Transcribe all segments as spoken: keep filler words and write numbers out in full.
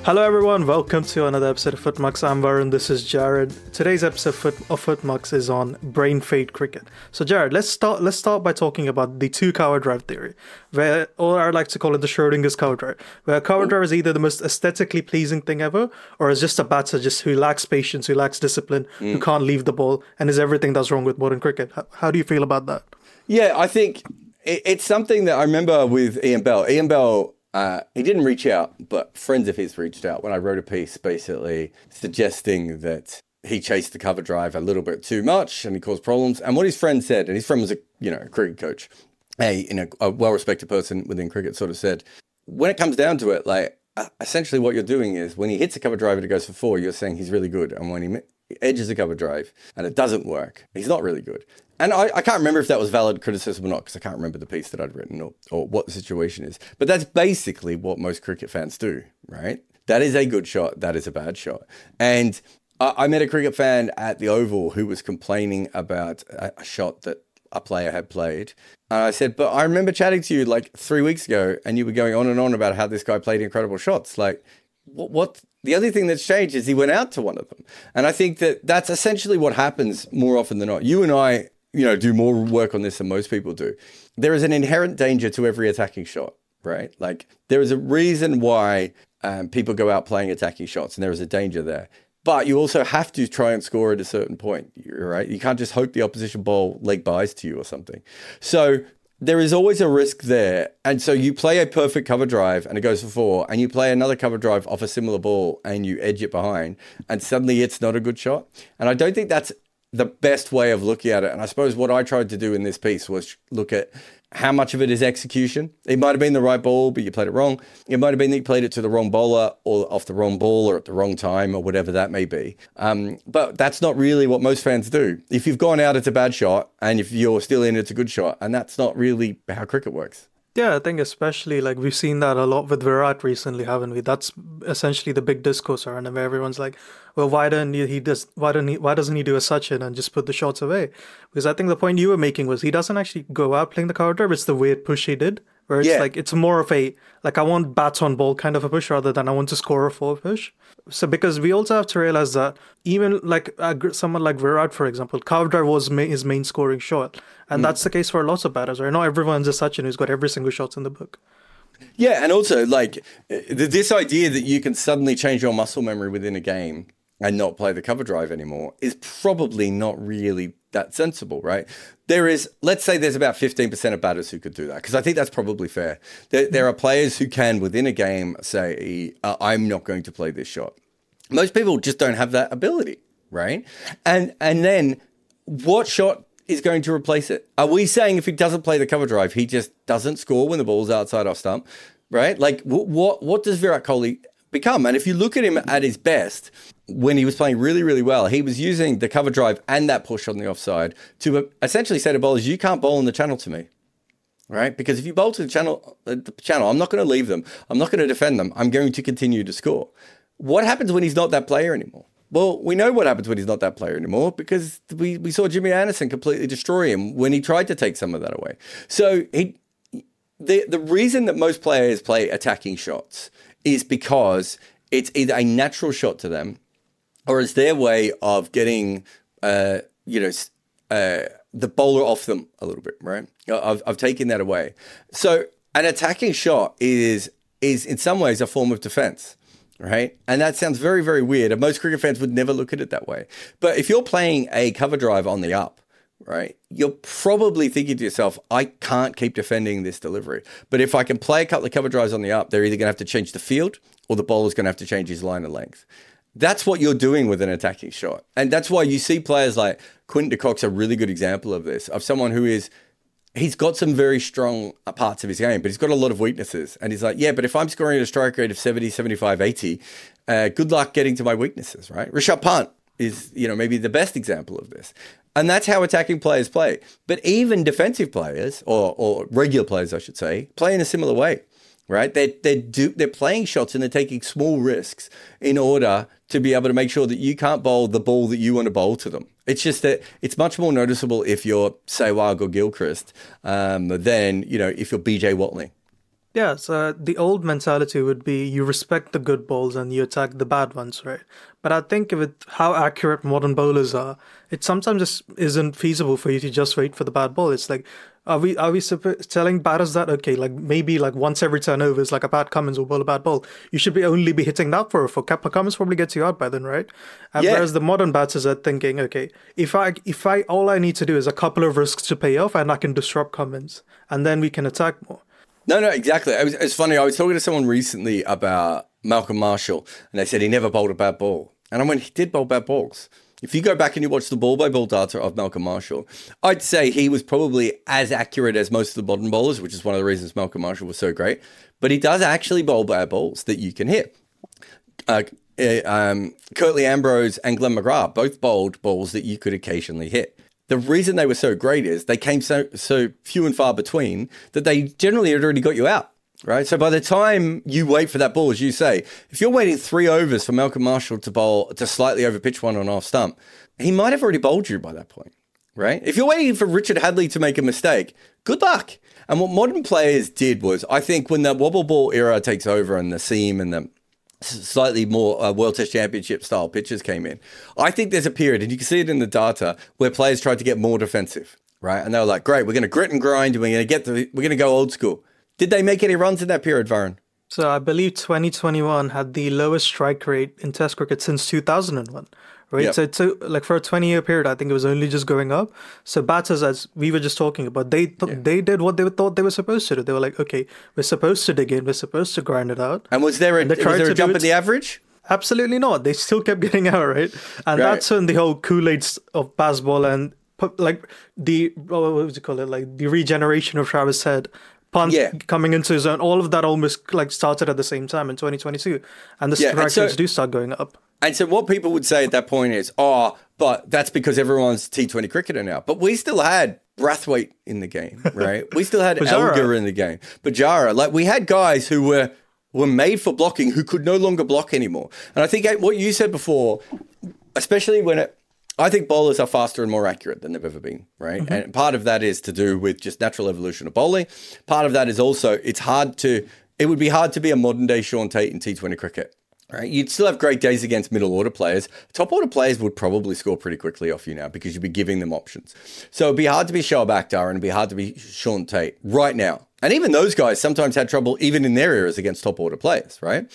Hello everyone, welcome to another episode of Footmux. I'm Varun, this is Jared. Today's episode of Footmux is on brain fade cricket. So Jared, let's start let's start by talking about the two cover drive theory, where, or I like to call it the Schrodinger's cover drive, where a cover drive is either the most aesthetically pleasing thing ever, or is just a batter just who lacks patience, who lacks discipline, mm. who can't leave the ball, and is everything that's wrong with modern cricket. How, how do you feel about that? Yeah, I think it, it's something that I remember with Ian Bell. Ian Bell... Uh, he didn't reach out, but friends of his reached out when I wrote a piece basically suggesting that he chased the cover drive a little bit too much and he caused problems. And what his friend said, and his friend was a you know a cricket coach, a you know a well-respected person within cricket, sort of said, when it comes down to it, like uh, essentially what you're doing is when he hits a cover drive and it goes for four, you're saying he's really good, and when he edges a cover drive and it doesn't work, he's not really good. And I, I can't remember if that was valid criticism or not, because I can't remember the piece that I'd written or, or what the situation is. But that's basically what most cricket fans do, right? That is a good shot. That is a bad shot. And I, I met a cricket fan at the Oval who was complaining about a, a shot that a player had played. And I said, but I remember chatting to you like three weeks ago and you were going on and on about how this guy played incredible shots. Like, what... what The other thing that's changed is he went out to one of them. And I think that that's essentially what happens more often than not. You and I, you know, do more work on this than most people do. There is an inherent danger to every attacking shot, right? Like there is a reason why um, people go out playing attacking shots, and there is a danger there. But you also have to try and score at a certain point, right? You can't just hope the opposition ball leg buys to you or something. So there is always a risk there. And so you play a perfect cover drive and it goes for four, and you play another cover drive off a similar ball and you edge it behind, and suddenly it's not a good shot. And I don't think that's the best way of looking at it. And I suppose what I tried to do in this piece was look at how much of it is execution. It might have been the right ball, but you played it wrong. It might have been that you played it to the wrong bowler or off the wrong ball or at the wrong time or whatever that may be. Um, but that's not really what most fans do. If you've gone out, it's a bad shot. And if you're still in, it's a good shot. And that's not really how cricket works. Yeah, I think especially like we've seen that a lot with Virat recently, haven't we? That's essentially the big discourse around him, where everyone's like, well, why don't he, he does why don't he why doesn't he do a Sachin and just put the shots away? Because I think the point you were making was he doesn't actually go out playing the cover drive, it's the weird push he did. Where it's yeah. like, it's more of a, like I want bats on ball kind of a push rather than I want to score a four push. So because we also have to realize that even like uh, someone like Virat, for example, cover drive was ma- his main scoring shot. And mm. that's the case for lots of batters, right? Not everyone's a Sachin who's got every single shot in the book. Yeah, and also like this idea that you can suddenly change your muscle memory within a game and not play the cover drive anymore is probably not really that sensible, right? There is, let's say there's about fifteen percent of batters who could do that, because I think that's probably fair. There, there are players who can, within a game, say, uh, I'm not going to play this shot. Most people just don't have that ability, right? And and then what shot is going to replace it? Are we saying if he doesn't play the cover drive, he just doesn't score when the ball's outside off stump, right? Like, w- what what does Virat Kohli become? And if you look at him at his best, when he was playing really, really well, he was using the cover drive and that push on the offside to essentially say to bowlers, you can't bowl in the channel to me, right? Because if you bowl to the channel, the channel, I'm not going to leave them. I'm not going to defend them. I'm going to continue to score. What happens when he's not that player anymore? Well, we know what happens when he's not that player anymore, because we, we saw Jimmy Anderson completely destroy him when he tried to take some of that away. So he, the the reason that most players play attacking shots is because it's either a natural shot to them, or it's their way of getting, uh, you know, uh, the bowler off them a little bit, right? Of, of taking that away. So an attacking shot is is in some ways a form of defense, right? And that sounds very, very weird. And most cricket fans would never look at it that way. But if you're playing a cover drive on the up, right, you're probably thinking to yourself, I can't keep defending this delivery. But if I can play a couple of cover drives on the up, they're either going to have to change the field or the bowler's going to have to change his line of length. That's what you're doing with an attacking shot. And that's why you see players like Quinton de Kock's a really good example of this, of someone who is, he's got some very strong parts of his game, but he's got a lot of weaknesses. And he's like, yeah, but if I'm scoring at a strike rate of seventy, seventy-five, eighty, uh, good luck getting to my weaknesses, right? Rishabh Pant is, you know, maybe the best example of this. And that's how attacking players play. But even defensive players, or, or regular players, I should say, play in a similar way, right? They're, they're, do, they're playing shots and they're taking small risks in order to be able to make sure that you can't bowl the ball that you want to bowl to them. It's just that it's much more noticeable if you're Sehwag or Gilchrist um, than, you know, if you're B J Watling. Yeah, so the old mentality would be you respect the good balls and you attack the bad ones, right? But I think with how accurate modern bowlers are, it sometimes just isn't feasible for you to just wait for the bad ball. It's like, are we are we suppo- telling batters that okay, like maybe like once every ten overs, like a Pat Cummins will bowl a bad ball, you should be only be hitting that for a four. Pat Cummins probably gets you out by then, right? And Yeah. whereas the modern batters are thinking, okay, if I if I all I need to do is a couple of risks to pay off, and I can disrupt Cummins, and then we can attack more. No, no, exactly. It was, it's funny. I was talking to someone recently about Malcolm Marshall, and they said he never bowled a bad ball. And I went, he did bowl bad balls. If you go back and you watch the ball by ball data of Malcolm Marshall, I'd say he was probably as accurate as most of the modern bowlers, which is one of the reasons Malcolm Marshall was so great. But he does actually bowl bad balls that you can hit. Uh, uh, um, Curtly Ambrose and Glenn McGrath both bowled balls that you could occasionally hit. The reason they were so great is they came so so few and far between that they generally had already got you out, right? So by the time you wait for that ball, as you say, if you're waiting three overs for Malcolm Marshall to bowl to slightly over pitch one on off stump, he might have already bowled you by that point, right? If you're waiting for Richard Hadley to make a mistake, good luck. And what modern players did was, I think when the wobble ball era takes over and the seam and the slightly more uh, World Test Championship style pitches came in, I think there's a period, and you can see it in the data, where players tried to get more defensive, right? And they were like, great, we're going to grit and grind, and we're going to get the, we're going to go old school. Did they make any runs in that period, Varun? So I believe twenty twenty-one had the lowest strike rate in Test cricket since two thousand one, right? Yep. So it took, like for a twenty-year period, I think it was only just going up. So batters, as we were just talking about, they th- Yeah. they did what they thought they were supposed to do. They were like, okay, we're supposed to dig in, we're supposed to grind it out. And was there a, And they was tried there a to do jump it- in the average? Absolutely not. They still kept getting out, right? And Right. that's when the whole Kool-Aid of baseball and pu- like the what would you call it, like the regeneration of Travis Head, Punt Yeah. coming into his own, all of that almost like started at the same time in twenty twenty-two, and the Yeah, and strike so- rates do start going up. And so what people would say at that point is, oh, but that's because everyone's T twenty cricketer now. But we still had Brathwaite in the game, right? We still had Pujara. Elgar in the game. Pujara. Like we had guys who were were made for blocking who could no longer block anymore. And I think what you said before, especially when it, I think bowlers are faster and more accurate than they've ever been, right? And part of that is to do with just natural evolution of bowling. Part of that is also, it's hard to, it would be hard to be a modern day Sean Tate in T twenty cricket. Right? You'd still have great days against middle order players. Top order players would probably score pretty quickly off you now because you'd be giving them options. So it'd be hard to be Shoaib Akhtar and it'd be hard to be Sean Tate right now. And even those guys sometimes had trouble even in their eras against top order players, right?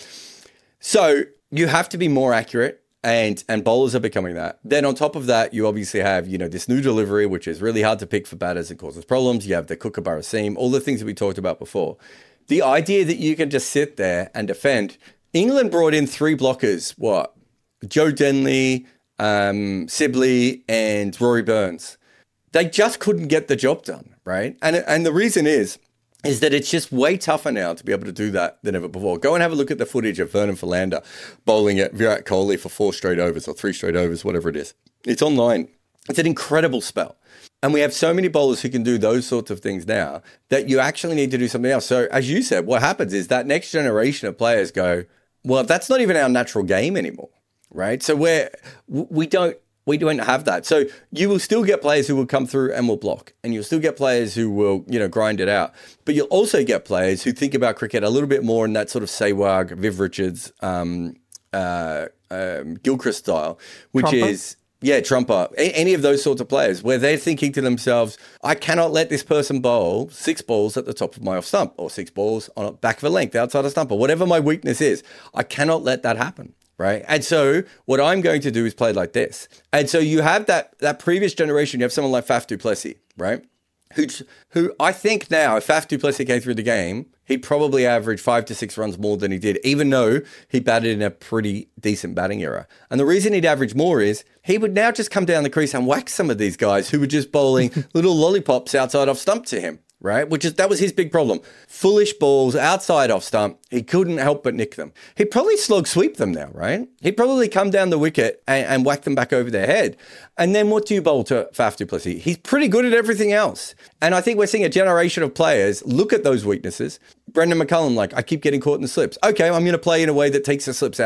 So you have to be more accurate, and and bowlers are becoming that. Then on top of that, you obviously have, you know, this new delivery, which is really hard to pick for batters and causes problems. You have the Kookaburra seam, all the things that we talked about before. The idea that you can just sit there and defend. England brought in three blockers, what? Joe Denley, um, Sibley, and Rory Burns. They just couldn't get the job done, right? And and the reason is, is that it's just way tougher now to be able to do that than ever before. Go and have a look at the footage of Vernon Philander bowling at Virat Kohli for four straight overs or three straight overs, whatever it is. It's online. It's an incredible spell. And we have so many bowlers who can do those sorts of things now that you actually need to do something else. So as you said, what happens is that next generation of players go, well, that's not even our natural game anymore, right? So we're, we don't, we don't have that. So you will still get players who will come through and will block, and you'll still get players who will, you know, grind it out. But you'll also get players who think about cricket a little bit more in that sort of Sehwag, Viv Richards, um, uh, um, Gilchrist style, which Trumper? is, yeah, Trumper, a- any of those sorts of players where they're thinking to themselves, I cannot let this person bowl six balls at the top of my off stump or six balls on a back of a length outside a stump or whatever my weakness is. I cannot let that happen. Right. And so what I'm going to do is play like this. And so you have that that previous generation, you have someone like Faf du Plessis, right? Who, who I think now, if Faf du Plessis came through the game, he'd probably average five to six runs more than he did, even though he batted in a pretty decent batting era. And the reason he'd average more is he would now just come down the crease and whack some of these guys who were just bowling little lollipops outside off stump to him. Right, which is that was his big problem. Foolish balls outside off stump. He couldn't help but nick them. He'd probably slog sweep them now, right? He'd probably come down the wicket and, and whack them back over their head. And then what do you bowl to Faf du Plessis? He's pretty good at everything else. And I think we're seeing a generation of players look at those weaknesses. Brendan McCullum, like, I keep getting caught in the slips. Okay, I'm going to play in a way that takes the slips out.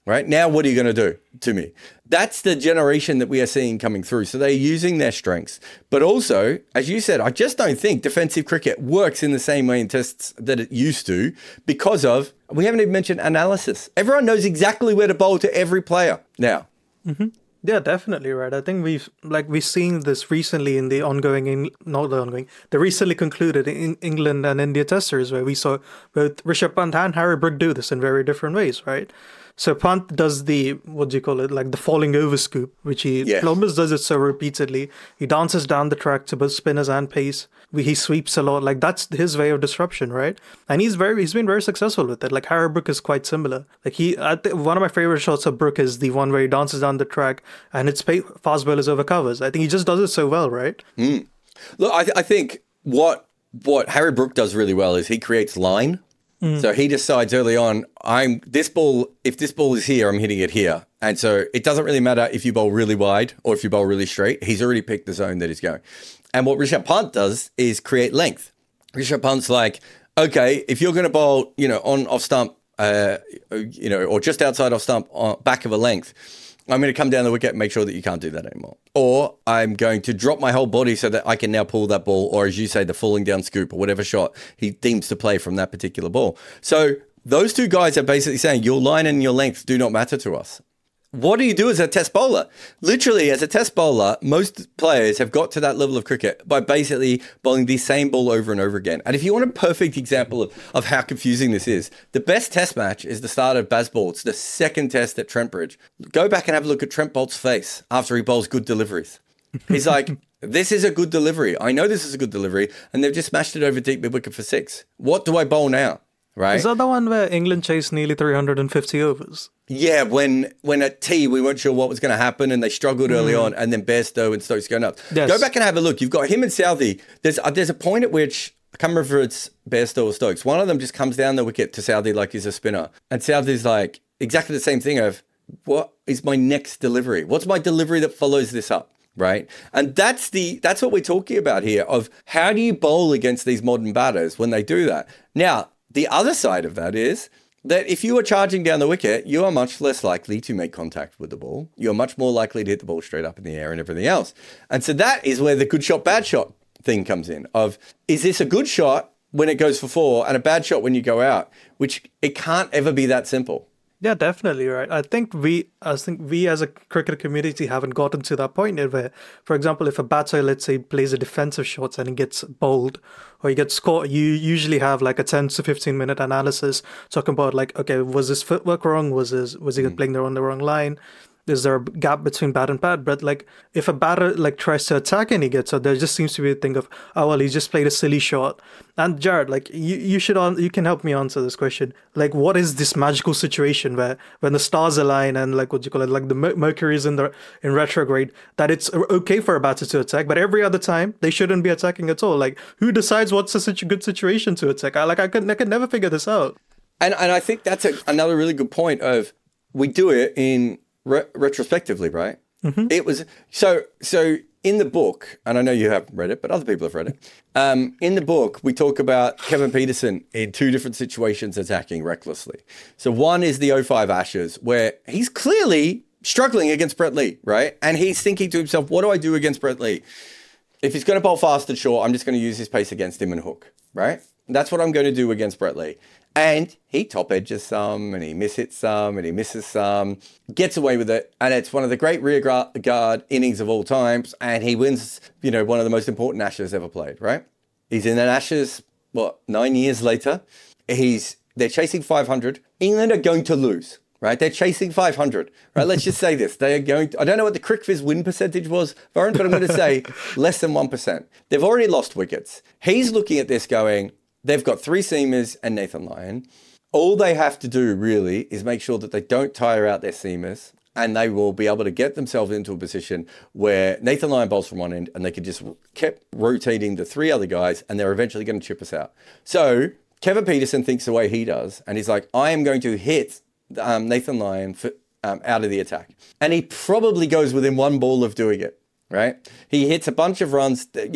right? Now, what are you going to do to me? That's the generation that we are seeing coming through. So they're using their strengths. But also, as you said, I just don't think defensive cricket works in the same way in tests that it used to because of, we haven't even mentioned analysis. Everyone knows exactly where to bowl to every player now. Mm-hmm. Yeah, definitely right. I think we've like we've seen this recently in the ongoing, in, not the ongoing, the recently concluded in England and India testers, where we saw both Rishabh Pant and Harry Brook do this in very different ways, right? So Pant does the, what do you call it, like the falling over scoop, which he Yeah. almost does it so repeatedly. He dances down the track to both spinners and pace. He sweeps a lot. Like that's his way of disruption, right? And he's very, he's been very successful with it. Like Harry Brook is quite similar. Like he, I th- one of my favorite shots of Brook is the one where he dances down the track and it's pa- fast bowlers over covers. I think he just does it so well, right? Mm. Look, I, th- I think what what Harry Brook does really well is he creates line. Mm. So he decides early on, I'm this ball, if this ball is here, I'm hitting it here. And so it doesn't really matter if you bowl really wide or if you bowl really straight. He's already picked the zone that he's going. And what Rishabh Pant does is create length. Rishabh Pant's like, okay, if you're going to bowl, you know, on off stump, uh, you know, or just outside off stump, on back of a length, I'm going to come down the wicket and make sure that you can't do that anymore. Or I'm going to drop my whole body so that I can now pull that ball, or as you say, the falling down scoop or whatever shot he deems to play from that particular ball. So those two guys are basically saying your line and your length do not matter to us. What do you do as a test bowler? Literally, as a test bowler, most players have got to that level of cricket by basically bowling the same ball over and over again. And if you want a perfect example of, of how confusing this is, the best test match is the start of Bazball. It's the second test at Trent Bridge. Go back and have a look at Trent Bolt's face after he bowls good deliveries. He's like, this is a good delivery. I know this is a good delivery. And they've just smashed it over deep mid-wicket for six. What do I bowl now? Right? Is that the one where England chased nearly three hundred fifty overs? Yeah, when when at T we weren't sure what was going to happen and they struggled early mm. on, and then Bairstow and Stokes going up. Yes. Go back and have a look. You've got him and Southey. There's uh, there's a point at which, I can't remember if it's Bairstow or Stokes, one of them just comes down the wicket to Southey like he's a spinner. And Southey's like exactly the same thing of, what is my next delivery? What's my delivery that follows this up? Right. And that's the that's what we're talking about here, of how do you bowl against these modern batters when they do that? Now, the other side of that is that if you are charging down the wicket, you are much less likely to make contact with the ball. You're much more likely to hit the ball straight up in the air and everything else. And so that is where the good shot, bad shot thing comes in, of, is this a good shot when it goes for four and a bad shot when you go out, which it can't ever be that simple. Yeah, definitely, right. I think we, I think we as a cricket community haven't gotten to that point yet where, for example, if a batter, let's say, plays a defensive shot and he gets bowled or he gets caught, you usually have like a ten to fifteen minute analysis talking about like, okay, was his footwork wrong? Was his, was he mm. playing on the wrong line? Is there a gap between bat and pad? But like, if a batter like tries to attack and he gets out, there just seems to be a thing of, oh well, he just played a silly shot. And Jared, like you, you should on, you can help me answer this question. Like, what is this magical situation where when the stars align and like what you call it, like the Mercury is in the in retrograde, that it's okay for a batter to attack, but every other time they shouldn't be attacking at all? Like, who decides what's a such a good situation to attack? I like I could I could never figure this out. And and I think that's a, another really good point of, we do it in Re- retrospectively, right? Mm-hmm. It was so so in the book, and I know you haven't read it, but other people have read it. Um, in the book, we talk about Kevin Pietersen in two different situations attacking recklessly. So one is the oh five Ashes, where he's clearly struggling against Brett Lee, right? And he's thinking to himself, what do I do against Brett Lee? If he's going to bowl fast and short, I'm just going to use his pace against him and hook, right? That's what I'm going to do against Brett Lee. And he top edges some, and he mishits some, and he misses some, gets away with it. And it's one of the great rear guard innings of all times. And he wins, you know, one of the most important Ashes ever played, right? He's in an Ashes, what, nine years later. He's, they're chasing five hundred. England are going to lose, right? They're chasing five hundred, right? Let's just say this. They are going to, I don't know what the CricViz win percentage was, Varun, but I'm going to say less than one percent. They've already lost wickets. He's looking at this going, they've got three seamers and Nathan Lyon. All they have to do really is make sure that they don't tire out their seamers, and they will be able to get themselves into a position where Nathan Lyon bowls from one end and they could just keep rotating the three other guys, and they're eventually going to chip us out. So Kevin Pietersen thinks the way he does, and he's like, I am going to hit um, Nathan Lyon for, um, out of the attack. And he probably goes within one ball of doing it, right? He hits a bunch of runs, that, you know,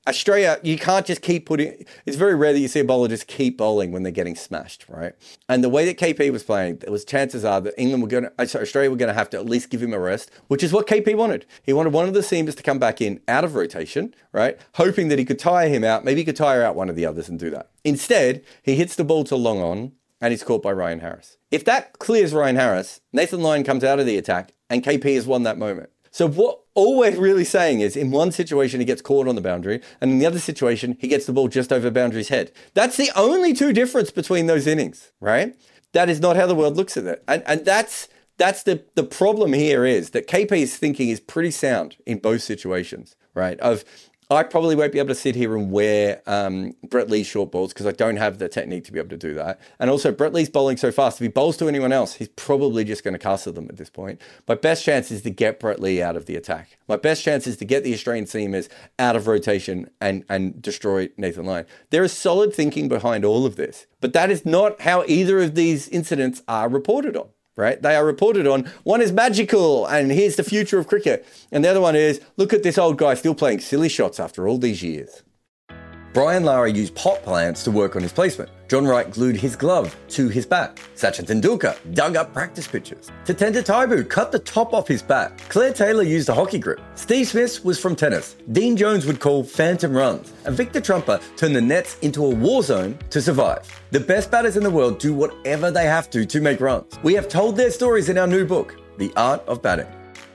Australia, you can't just keep putting, it's very rare that you see a bowler just keep bowling when they're getting smashed, right? And the way that K P was playing, there was chances are that England were going to, sorry, Australia were going to have to at least give him a rest, which is what K P wanted. He wanted one of the seamers to come back in out of rotation, right? Hoping that he could tire him out. Maybe he could tire out one of the others and do that. Instead, he hits the ball to long on and he's caught by Ryan Harris. If that clears Ryan Harris, Nathan Lyon comes out of the attack and K P has won that moment. So what all we're really saying is in one situation, he gets caught on the boundary, and in the other situation, he gets the ball just over boundary's head. That's the only two difference between those innings, right? That is not how the world looks at it. And, and that's that's the, the problem here is that K P's thinking is pretty sound in both situations, right? Of I probably won't be able to sit here and wear um, Brett Lee's short balls because I don't have the technique to be able to do that. And also, Brett Lee's bowling so fast. If he bowls to anyone else, he's probably just going to castle them at this point. My best chance is to get Brett Lee out of the attack. My best chance is to get the Australian seamers out of rotation and, and destroy Nathan Lyon. There is solid thinking behind all of this, but that is not how either of these incidents are reported on. Right? They are reported on. One is magical and here's the future of cricket. And the other one is, look at this old guy still playing silly shots after all these years. Brian Lara used pot plants to work on his placement. John Wright glued his glove to his bat. Sachin Tendulkar dug up practice pitches. Tatenda Taibu cut the top off his bat. Claire Taylor used a hockey grip. Steve Smith was from tennis. Dean Jones would call phantom runs. And Victor Trumper turned the nets into a war zone to survive. The best batters in the world do whatever they have to to make runs. We have told their stories in our new book, The Art of Batting.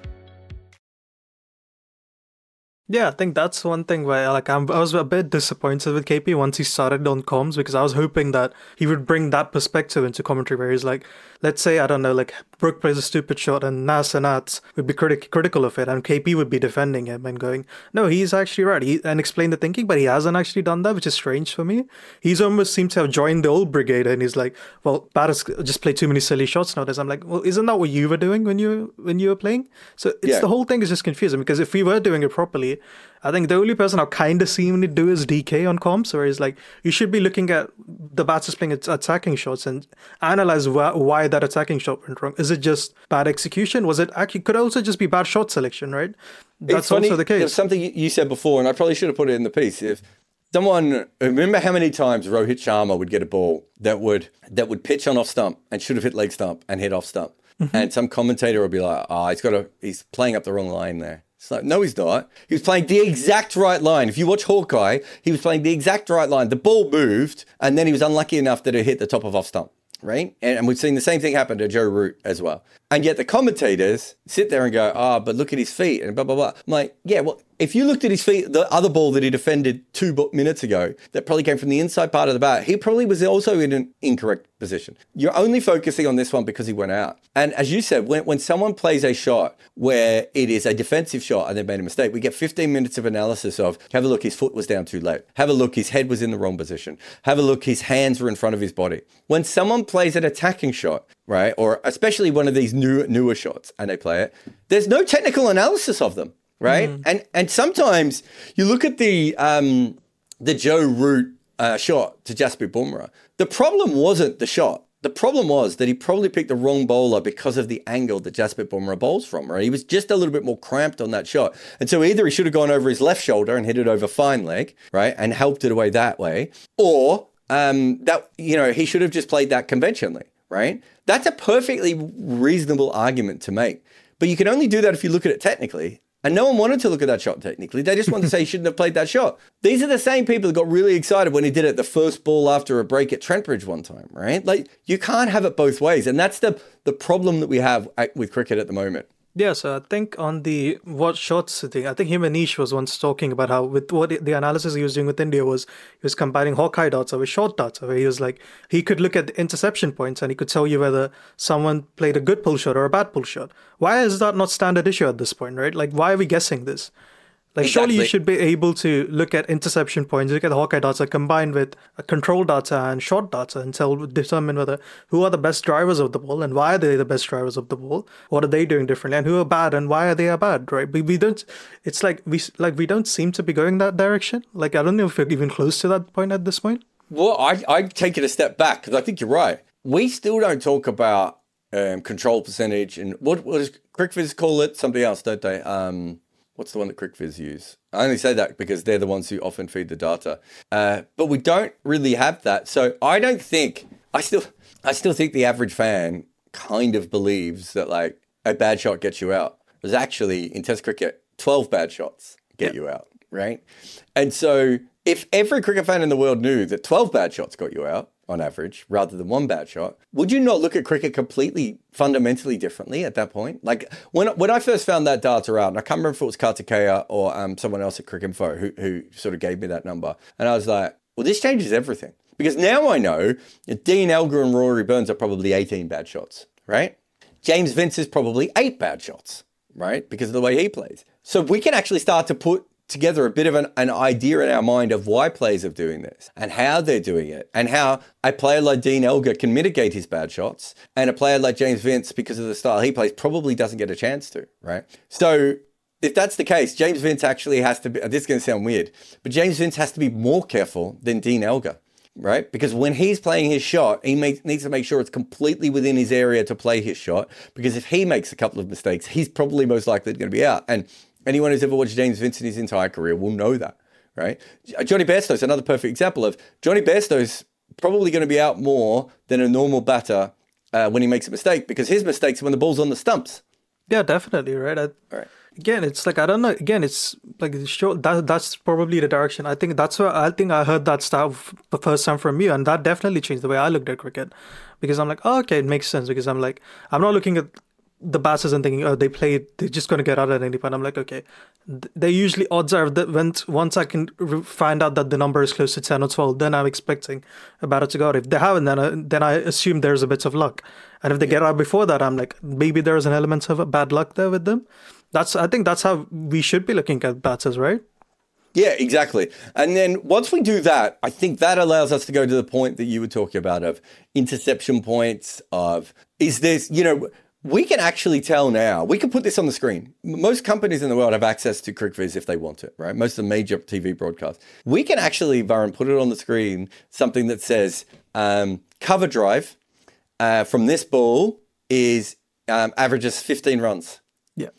Yeah, I think that's one thing where like I'm, I was a bit disappointed with K P once he started on comms because I was hoping that he would bring that perspective into commentary where he's like, let's say, I don't know, like Brooke plays a stupid shot and Nas and Nats would be critic- critical of it and K P would be defending him and going, no, he's actually right, he, and explain the thinking, but he hasn't actually done that, which is strange for me. He's almost seemed to have joined the old brigade and he's like, well, batters just play too many silly shots nowadays. I'm like, well, isn't that what you were doing when you when you were playing? So it's Yeah. the whole thing is just confusing because if we were doing it properly, I think the only person I've kind of seen it do is D K on comms, where he's like, you should be looking at the batters playing at- attacking shots and analyze why, why that attacking shot went wrong. Is it just bad execution? Was it actually, could also just be bad shot selection, right? That's It's funny, also the There's case. something you- you said before, and I probably should have put it in the piece. If someone, remember how many times Rohit Sharma would get a ball that would that would pitch on off stump and should have hit leg stump and hit off stump, and some commentator would be like, "Oh, he's got a, he's playing up the wrong line there." It's like, no, he's not. He was playing the exact right line. If you watch Hawkeye, he was playing the exact right line. The ball moved, and then he was unlucky enough that it hit the top of off stump, right? And, and we've seen the same thing happen to Joe Root as well. And yet the commentators sit there and go, oh, but look at his feet and blah, blah, blah. I'm like, yeah, well, if you looked at his feet, the other ball that he defended two minutes ago, that probably came from the inside part of the bat, he probably was also in an incorrect position. You're only focusing on this one because he went out. And as you said, when, when someone plays a shot where it is a defensive shot and they've made a mistake, we get fifteen minutes of analysis of, have a look, his foot was down too late. Have a look, his head was in the wrong position. Have a look, his hands were in front of his body. When someone plays an attacking shot, right, or especially one of these new, newer shots, and they play it, there's no technical analysis of them. Right. Mm. And and sometimes you look at the um, the Joe Root uh, shot to Jasprit Bumrah. The problem wasn't the shot. The problem was that he probably picked the wrong bowler because of the angle that Jasprit Bumrah bowls from. Right. He was just a little bit more cramped on that shot. And so either he should have gone over his left shoulder and hit it over fine leg. Right. And helped it away that way. Or um, that, you know, he should have just played that conventionally. Right. That's a perfectly reasonable argument to make. But you can only do that if you look at it technically. And no one wanted to look at that shot technically. They just wanted to say he shouldn't have played that shot. These are the same people that got really excited when he did it the first ball after a break at Trent Bridge one time, right? Like, you can't have it both ways. And that's the the problem that we have at, with cricket at the moment. Yeah, so I think on the what shots thing, I think him and Nish was once talking about how with what the analysis he was doing with India was he was combining Hawkeye data with short data, where he was like, he could look at the interception points and he could tell you whether someone played a good pull shot or a bad pull shot. Why is that not standard issue at this point, right? Like, why are we guessing this? Like, Exactly. surely you should be able to look at interception points, look at the Hawkeye data combined with a control data and short data and tell, determine whether who are the best drivers of the ball and why are they the best drivers of the ball, what are they doing differently, and who are bad and why are they bad, right? But we don't. It's like we like we don't seem to be going that direction. Like, I don't know if we're even close to that point at this point. Well, I, I take it a step back because I think you're right. We still don't talk about um, control percentage and what, what does cricketers call it? Something else, don't they? Um, What's the one that CricViz use? I only say that because they're the ones who often feed the data. Uh, but we don't really have that. So I don't think, I still, I still think the average fan kind of believes that like a bad shot gets you out. There's actually, in Test cricket, twelve bad shots get yeah. you out, right? And so if every cricket fan in the world knew that twelve bad shots got you out, on average, rather than one bad shot, would you not look at cricket completely fundamentally differently at that point? Like when when I first found that data out, and I can't remember if it was Kartikeya or um, someone else at Cricinfo who, who sort of gave me that number. And I was like, well, this changes everything. Because now I know that Dean Elgar and Rory Burns are probably eighteen bad shots, right? James Vince is probably eight bad shots, right? Because of the way he plays. So we can actually start to put together a bit of an, an idea in our mind of why players are doing this and how they're doing it and how a player like Dean Elgar can mitigate his bad shots and a player like James Vince, because of the style he plays, probably doesn't get a chance to, right? So if that's the case, James Vince actually has to be, this is going to sound weird, but James Vince has to be more careful than Dean Elgar, right? Because when he's playing his shot, he makes, needs to make sure it's completely within his area to play his shot, because if he makes a couple of mistakes, he's probably most likely going to be out. And anyone who's ever watched James Vince in his entire career will know that, right? Johnny Bairstow's another perfect example of Johnny Bairstow's probably going to be out more than a normal batter uh, when he makes a mistake, because his mistakes are when the ball's on the stumps. Yeah, definitely, right? I, right. Again, it's like, I don't know, again, it's like, show, that that's probably the direction. I think that's where, I think I heard that stuff the first time from you, and that definitely changed the way I looked at cricket, because I'm like, oh, okay, it makes sense, because I'm like, I'm not looking at the batters and thinking, oh, they played, they're just going to get out at any point. I'm like, okay, they usually, odds are that when, once I can re- find out that the number is close to ten or twelve, then I'm expecting a batter to go out. If they haven't, then I, then I assume there's a bit of luck. And if they yeah. get out before that, I'm like, maybe there's an element of a bad luck there with them. That's, I think that's how we should be looking at batters, right? Yeah, exactly. And then once we do that, I think that allows us to go to the point that you were talking about of interception points, of, is this, you know, we can actually tell now, we can put this on the screen. Most companies in the world have access to CricViz if they want it, right? Most of the major T V broadcasts. We can actually, Varun, put it on the screen, something that says um, cover drive uh, from this ball is um, averages fifteen runs. Yeah.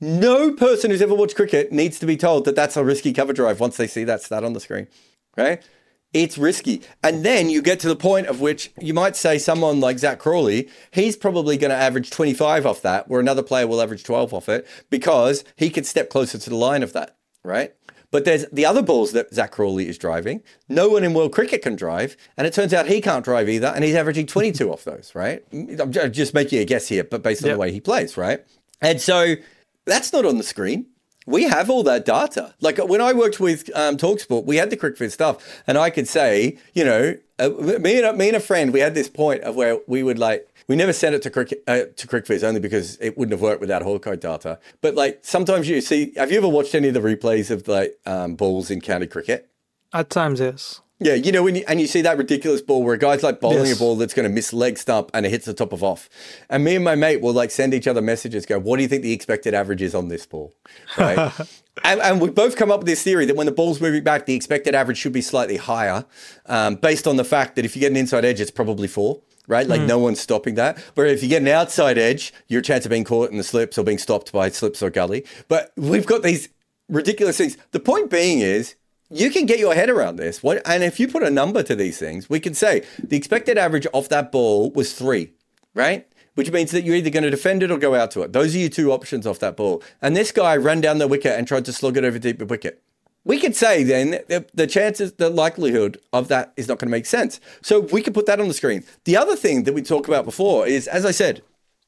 No person who's ever watched cricket needs to be told that that's a risky cover drive once they see that stat on the screen, right? It's risky. And then you get to the point of which you might say someone like Zach Crawley, he's probably going to average twenty-five off that, where another player will average twelve off it, because he could step closer to the line of that, right? But there's the other balls that Zach Crawley is driving. No one in world cricket can drive. And it turns out he can't drive either. And he's averaging twenty-two off those, right? I'm just making a guess here, but based on yep. the way he plays, right? And so that's not on the screen. We have all that data. Like when I worked with um, TalkSport, we had the CricViz stuff, and I could say, you know, uh, me and a, me and a friend, we had this point of where we would like, we never sent it to cricket uh, to CricViz only because it wouldn't have worked without Hawkeye data. But like sometimes you see, have you ever watched any of the replays of like um, balls in county cricket? At times, yes. Yeah, you know, when you, and you see that ridiculous ball where a guy's like bowling yes. a ball that's going to miss leg stump and it hits the top of off. And me and my mate will like send each other messages, go, what do you think the expected average is on this ball? Right. and, and we both come up with this theory that when the ball's moving back, the expected average should be slightly higher, um, based on the fact that if you get an inside edge, it's probably four. Right? Like mm. no one's stopping that. But if you get an outside edge, your chance of being caught in the slips or being stopped by slips or gully. But we've got these ridiculous things. The point being is, you can get your head around this. What, and if you put a number to these things, we can say the expected average off that ball was three, right? Which means that you're either going to defend it or go out to it. Those are your two options off that ball. And this guy ran down the wicket and tried to slug it over deep wicket. We could say then that the chances, the likelihood of that is not going to make sense. So we can put that on the screen. The other thing that we talked about before is, as I said,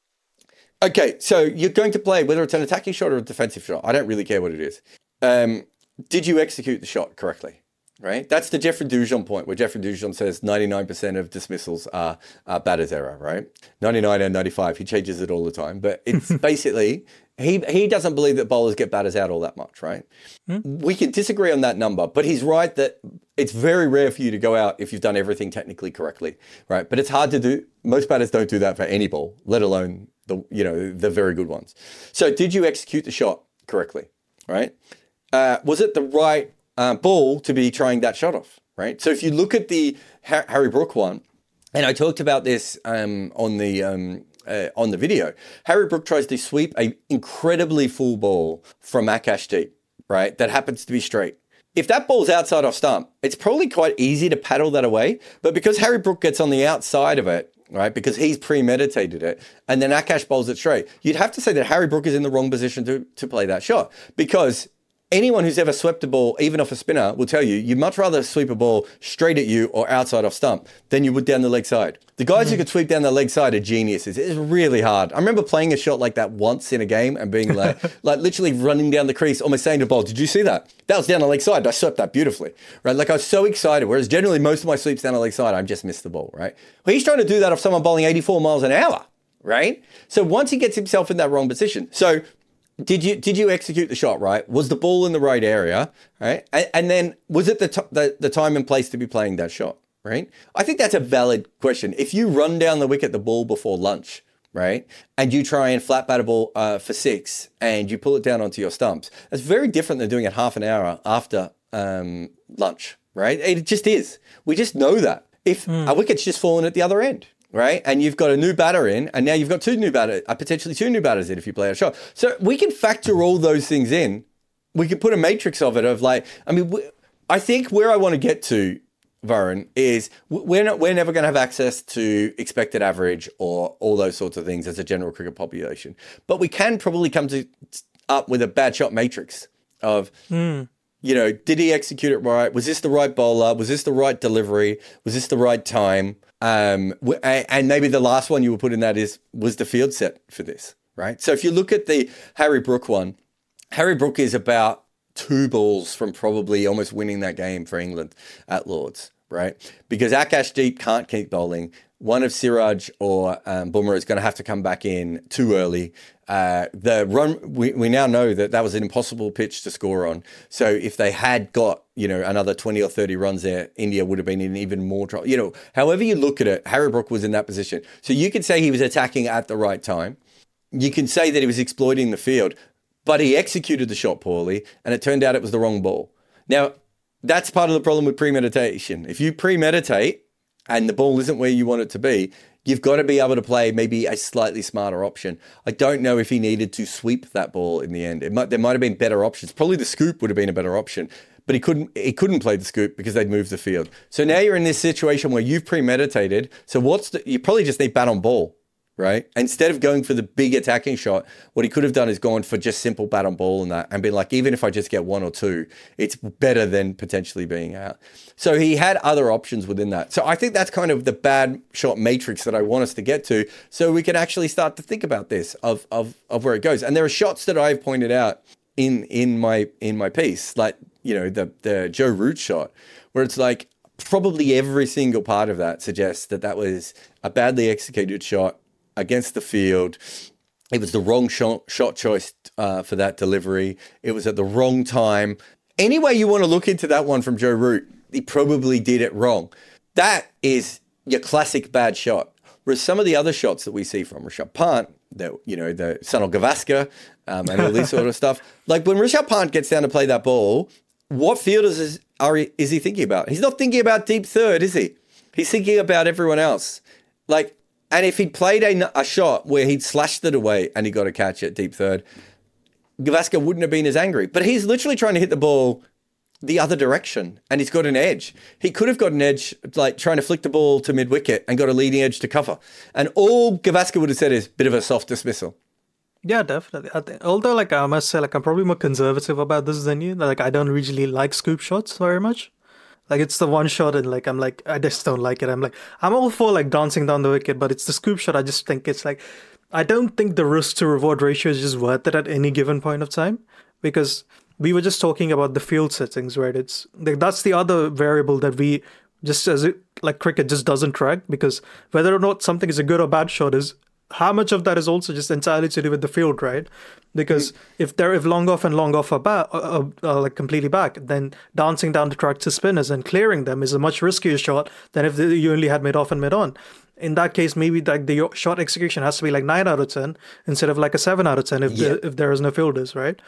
okay, so you're going to play, whether it's an attacking shot or a defensive shot, I don't really care what it is. Um, did you execute the shot correctly? Right? That's the Jeffrey Dujon point, where Jeffrey Dujon says ninety-nine percent of dismissals are, are batter's error, right? ninety-nine and ninety-five, he changes it all the time. But it's basically, he he doesn't believe that bowlers get batters out all that much, right? Hmm? We can disagree on that number, but he's right that it's very rare for you to go out if you've done everything technically correctly, right? But it's hard to do. Most batters don't do that for any ball, let alone the, you know, the very good ones. So did you execute the shot correctly, right? Uh, was it the right Uh, ball to be trying that shot off, right? So if you look at the Harry Brook one, and I talked about this um, on the um, uh, on the video. Harry Brook tries to sweep a incredibly full ball from Akash deep, right? That happens to be straight. If that ball's outside off stump, it's probably quite easy to paddle that away. But because Harry Brook gets on the outside of it, right, because he's premeditated it, and then Akash bowls it straight, you'd have to say that Harry Brook is in the wrong position to, to play that shot. Because anyone who's ever swept a ball, even off a spinner, will tell you, you'd much rather sweep a ball straight at you or outside off stump than you would down the leg side. The guys mm-hmm. who could sweep down the leg side are geniuses. It's really hard. I remember playing a shot like that once in a game and being like, like literally running down the crease, almost saying to the ball, did you see that? That was down the leg side. I swept that beautifully, right? Like I was so excited, whereas generally most of my sweeps down the leg side, I've just missed the ball, right? Well, he's trying to do that off someone bowling eighty-four miles an hour, right? So once he gets himself in that wrong position, so Did you did you execute the shot right? Was the ball in the right area, right? And, and then was it the, t- the the time and place to be playing that shot, right? I think that's a valid question. If you run down the wicket the ball before lunch, right, and you try and flat bat a ball uh, for six and you pull it down onto your stumps, that's very different than doing it half an hour after um, lunch, right? It just is. We just know that. If mm. a wicket's just fallen at the other end, right? And you've got a new batter in, and now you've got two new batters, uh, potentially two new batters in if you play a shot. So we can factor all those things in. We can put a matrix of it of like, I mean, we, I think where I want to get to, Varun, is we're not, we're never going to have access to expected average or all those sorts of things as a general cricket population. But we can probably come to up with a bad shot matrix of, mm. you know, did he execute it right? Was this the right bowler? Was this the right delivery? Was this the right time? Um, and maybe the last one you would put in that is, was the field set for this, right? So if you look at the Harry Brook one, Harry Brook is about two balls from probably almost winning that game for England at Lords, right? Because Akash Deep can't keep bowling. One of Siraj or um, Bumrah is going to have to come back in too early. Uh, the run, we, we now know that that was an impossible pitch to score on. So if they had got, you know, another twenty or thirty runs there, India would have been in even more trouble. You know, however you look at it, Harry Brook was in that position. So you could say he was attacking at the right time. You can say that he was exploiting the field, but he executed the shot poorly and it turned out it was the wrong ball. Now, that's part of the problem with premeditation. If you premeditate and the ball isn't where you want it to be, you've got to be able to play maybe a slightly smarter option. I don't know if he needed to sweep that ball in the end. It might, there might have been better options. Probably the scoop would have been a better option, but he couldn't he couldn't play the scoop because they'd moved the field. So now you're in this situation where you've premeditated. So what's the, you probably just need bat on ball, right? Instead of going for the big attacking shot, what he could have done is gone for just simple bat on ball and that and been like, even if I just get one or two, it's better than potentially being out. So he had other options within that. So I think that's kind of the bad shot matrix that I want us to get to so we can actually start to think about this of of, of where it goes. And there are shots that I've pointed out in in my in my piece, like, you know, the, the Joe Root shot, where it's like probably every single part of that suggests that that was a badly executed shot against the field. It was the wrong shot, shot choice uh, for that delivery. It was at the wrong time. Any way you want to look into that one from Joe Root, he probably did it wrong. That is your classic bad shot. Whereas some of the other shots that we see from Rishabh Pant, the, you know, the Sunil Gavaskar um, and all this sort of stuff, like when Rishabh Pant gets down to play that ball, what fielders is, are he, is he thinking about? He's not thinking about deep third, is he? He's thinking about everyone else. Like, and if he'd played a, a shot where he'd slashed it away and he got a catch at deep third, Gavaskar wouldn't have been as angry. But he's literally trying to hit the ball the other direction and he's got an edge. He could have got an edge, like trying to flick the ball to mid-wicket and got a leading edge to cover. And all Gavaskar would have said is bit of a soft dismissal. Yeah, definitely. I think, although, like, I must say, like, I'm probably more conservative about this than you. Like, I don't really like scoop shots very much. Like, it's the one shot and, like, I'm like, I just don't like it. I'm like, I'm all for, like, dancing down the wicket, but it's the scoop shot. I just think it's, like, I don't think the risk to reward ratio is just worth it at any given point of time. Because we were just talking about the field settings, right? It's, like, that's the other variable that we, just as it, like, cricket just doesn't track. Because whether or not something is a good or bad shot is, how much of that is also just entirely to do with the field, right? Because mm-hmm. if they're if long off and long off are back, uh, uh, like completely back, then dancing down the track to spinners and clearing them is a much riskier shot than if the, you only had mid off and mid on. In that case, maybe like the shot execution has to be like nine out of ten instead of like a seven out of ten if yeah. the, if there is no fielders, right?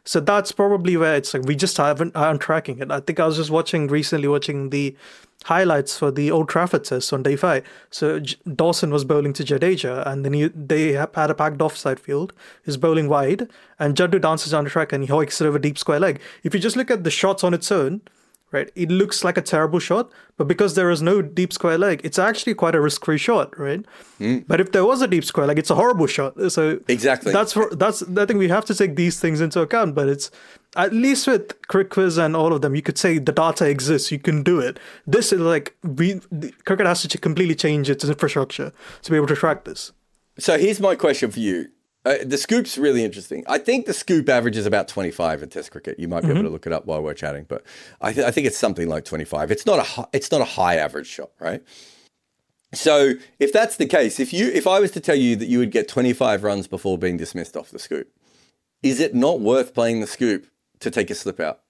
So that's probably where it's like we just haven't aren't tracking it. I think I was just watching recently watching the highlights for the Old Trafford test on day five. So J- Dawson was bowling to Jadeja, and then he, they ha- had a packed offside field. He's bowling wide, and Jaddu dances down the track and he hoiks it over deep square leg. If you just look at the shots on its own, right, it looks like a terrible shot, but because there is no deep square leg, it's actually quite a risk-free shot, right? Mm. But if there was a deep square leg, it's a horrible shot. So exactly, that's for, that's I think we have to take these things into account. But it's at least with Cricket Quiz and all of them, you could say the data exists, you can do it. This is like we cricket has to completely change its infrastructure to be able to track this. So here's my question for you. Uh, the scoop's really interesting. I think the scoop average is about twenty-five in Test cricket. You might be mm-hmm. able to look it up while we're chatting, but I, th- I think it's something like twenty-five. It's not a hi- it's not a high average shot, right? So if that's the case, if you if I was to tell you that you would get twenty-five runs before being dismissed off the scoop, is it not worth playing the scoop to take a slip out?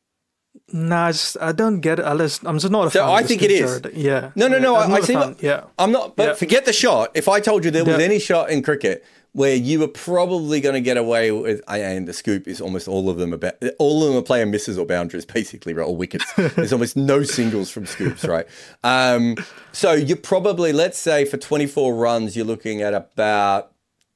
Nah, I, just, I don't get it. Unless, I'm just not a so fan. So I of think it is. Jared. Yeah. No, no, no. I'm I, I see. What, yeah. I'm not. But yeah. forget the shot. If I told you there was yeah. any shot in cricket where you were probably going to get away with, and the scoop is almost all of them about all of them are player misses or boundaries, basically, right, or wickets. There's almost no singles from scoops, right? Um, so you probably, let's say, for twenty-four runs, you're looking at about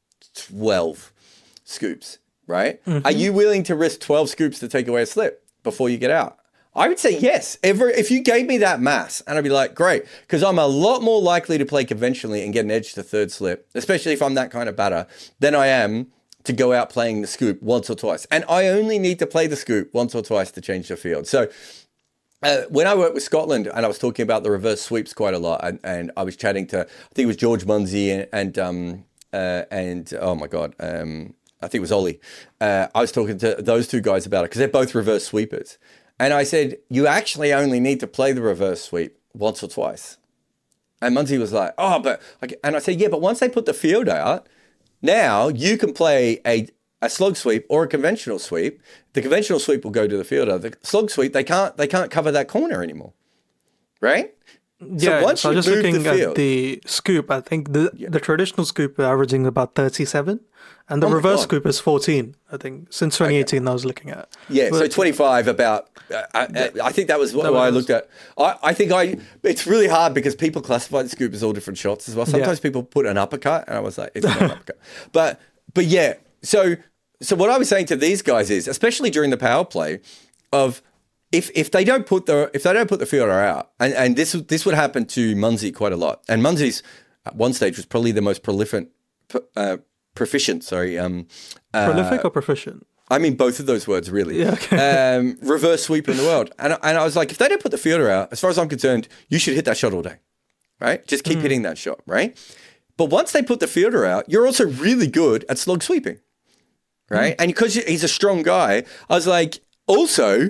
twelve scoops, right? Mm-hmm. Are you willing to risk twelve scoops to take away a slip before you get out? I would say yes. Ever, if you gave me that mass, and I'd be like, great, because I'm a lot more likely to play conventionally and get an edge to third slip, especially if I'm that kind of batter, than I am to go out playing the scoop once or twice. And I only need to play the scoop once or twice to change the field. So uh, when I worked with Scotland, and I was talking about the reverse sweeps quite a lot, and, and I was chatting to, I think it was George Munsey and, and, um, uh, and oh my God, um, I think it was Ollie. Uh, I was talking to those two guys about it because they're both reverse sweepers. And I said, you actually only need to play the reverse sweep once or twice. And Munsey was like, oh, but... And I said, yeah, but once they put the field out, now you can play a, a slog sweep or a conventional sweep. The conventional sweep will go to the fielder. The slog sweep, they can't they can't cover that corner anymore, right? Yeah, so once so you just move looking the field, at the scoop, I think the, yeah. the traditional scoop are averaging about thirty-seven. And the oh reverse scoop is fourteen, I think, since twenty eighteen okay. I was looking at. Yeah, but, so twenty-five about, uh, I, yeah. I think that was what, that what I looked at. I, I think I, it's really hard because people classify the scoop as all different shots as well. Sometimes yeah. people put an uppercut and I was like, it's not an uppercut. But, but yeah, so, so what I was saying to these guys is, especially during the power play, of if if they don't put the, if they don't put the fielder out, and, and this, this would happen to Munsey quite a lot. And Munsey's at one stage was probably the most prolific, uh, proficient, sorry. Um, uh, Prolific or proficient? I mean, both of those words, really. Yeah, okay. um, reverse sweep in the world. And, and I was like, if they don't put the fielder out, as far as I'm concerned, you should hit that shot all day, right? Just keep mm. hitting that shot, right? But once they put the fielder out, you're also really good at slog sweeping, right? Mm. And because he's a strong guy, I was like, also,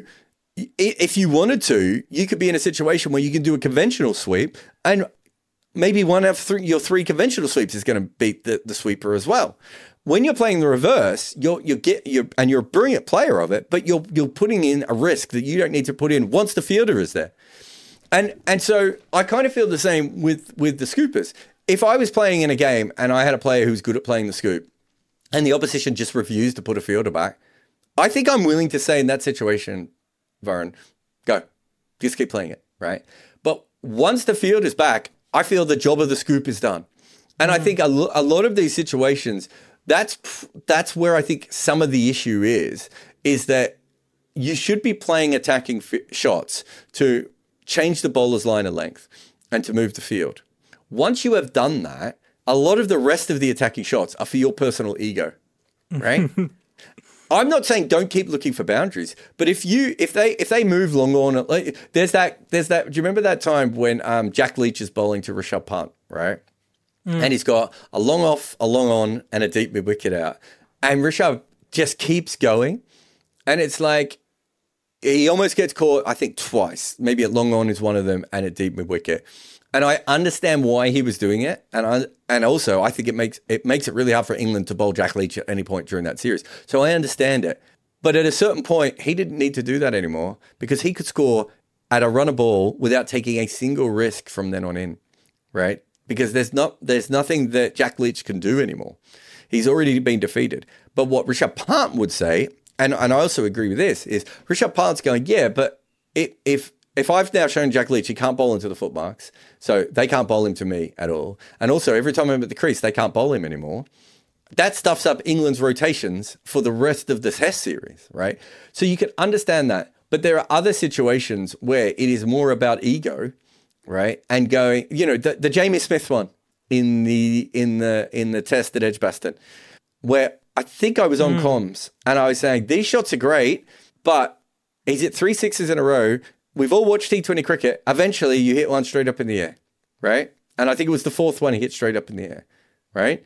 if you wanted to, you could be in a situation where you can do a conventional sweep and maybe one of three, your three conventional sweeps is going to beat the, the sweeper as well. When you're playing the reverse, you're you get you and you're a brilliant player of it, but you're you're putting in a risk that you don't need to put in once the fielder is there. And and so I kind of feel the same with with the scoopers. If I was playing in a game and I had a player who's good at playing the scoop, and the opposition just refused to put a fielder back, I think I'm willing to say in that situation, Varun, go, just keep playing it, right? But once the field is back, I feel the job of the scoop is done. And mm. I think a, lo- a lot of these situations, that's that's where I think some of the issue is, is that you should be playing attacking fi- shots to change the bowler's line of length and to move the field. Once you have done that, a lot of the rest of the attacking shots are for your personal ego, right? I'm not saying don't keep looking for boundaries, but if you if they if they move long on, like, there's that there's that. Do you remember that time when um, Jack Leach is bowling to Rishabh Pant, right? Mm. And he's got a long off, a long on, and a deep mid wicket out, and Rishabh just keeps going, and it's like he almost gets caught. I think twice, maybe a long on is one of them, and a deep mid wicket. And I understand why he was doing it, and I and also I think it makes it makes it really hard for England to bowl Jack Leach at any point during that series. So I understand it, but at a certain point, he didn't need to do that anymore because he could score at a runner ball without taking a single risk from then on in, right? Because there's not there's nothing that Jack Leach can do anymore. He's already been defeated. But what Rishabh Pant would say and, and I also agree with this, is Rishabh Pant's going, yeah, but it, if if I've now shown Jack Leach he can't bowl into the foot marks, so they can't bowl him to me at all, and also every time I'm at the crease, they can't bowl him anymore, that stuffs up England's rotations for the rest of the Test series, right? So you can understand that, but there are other situations where it is more about ego, right? And going, you know, the, the Jamie Smith one in the in the in the Test at Edgbaston, where I think I was on mm. comms and I was saying these shots are great, but he's hit three sixes in a row. We've all watched T twenty cricket. Eventually, you hit one straight up in the air, right? And I think it was the fourth one he hit straight up in the air, right?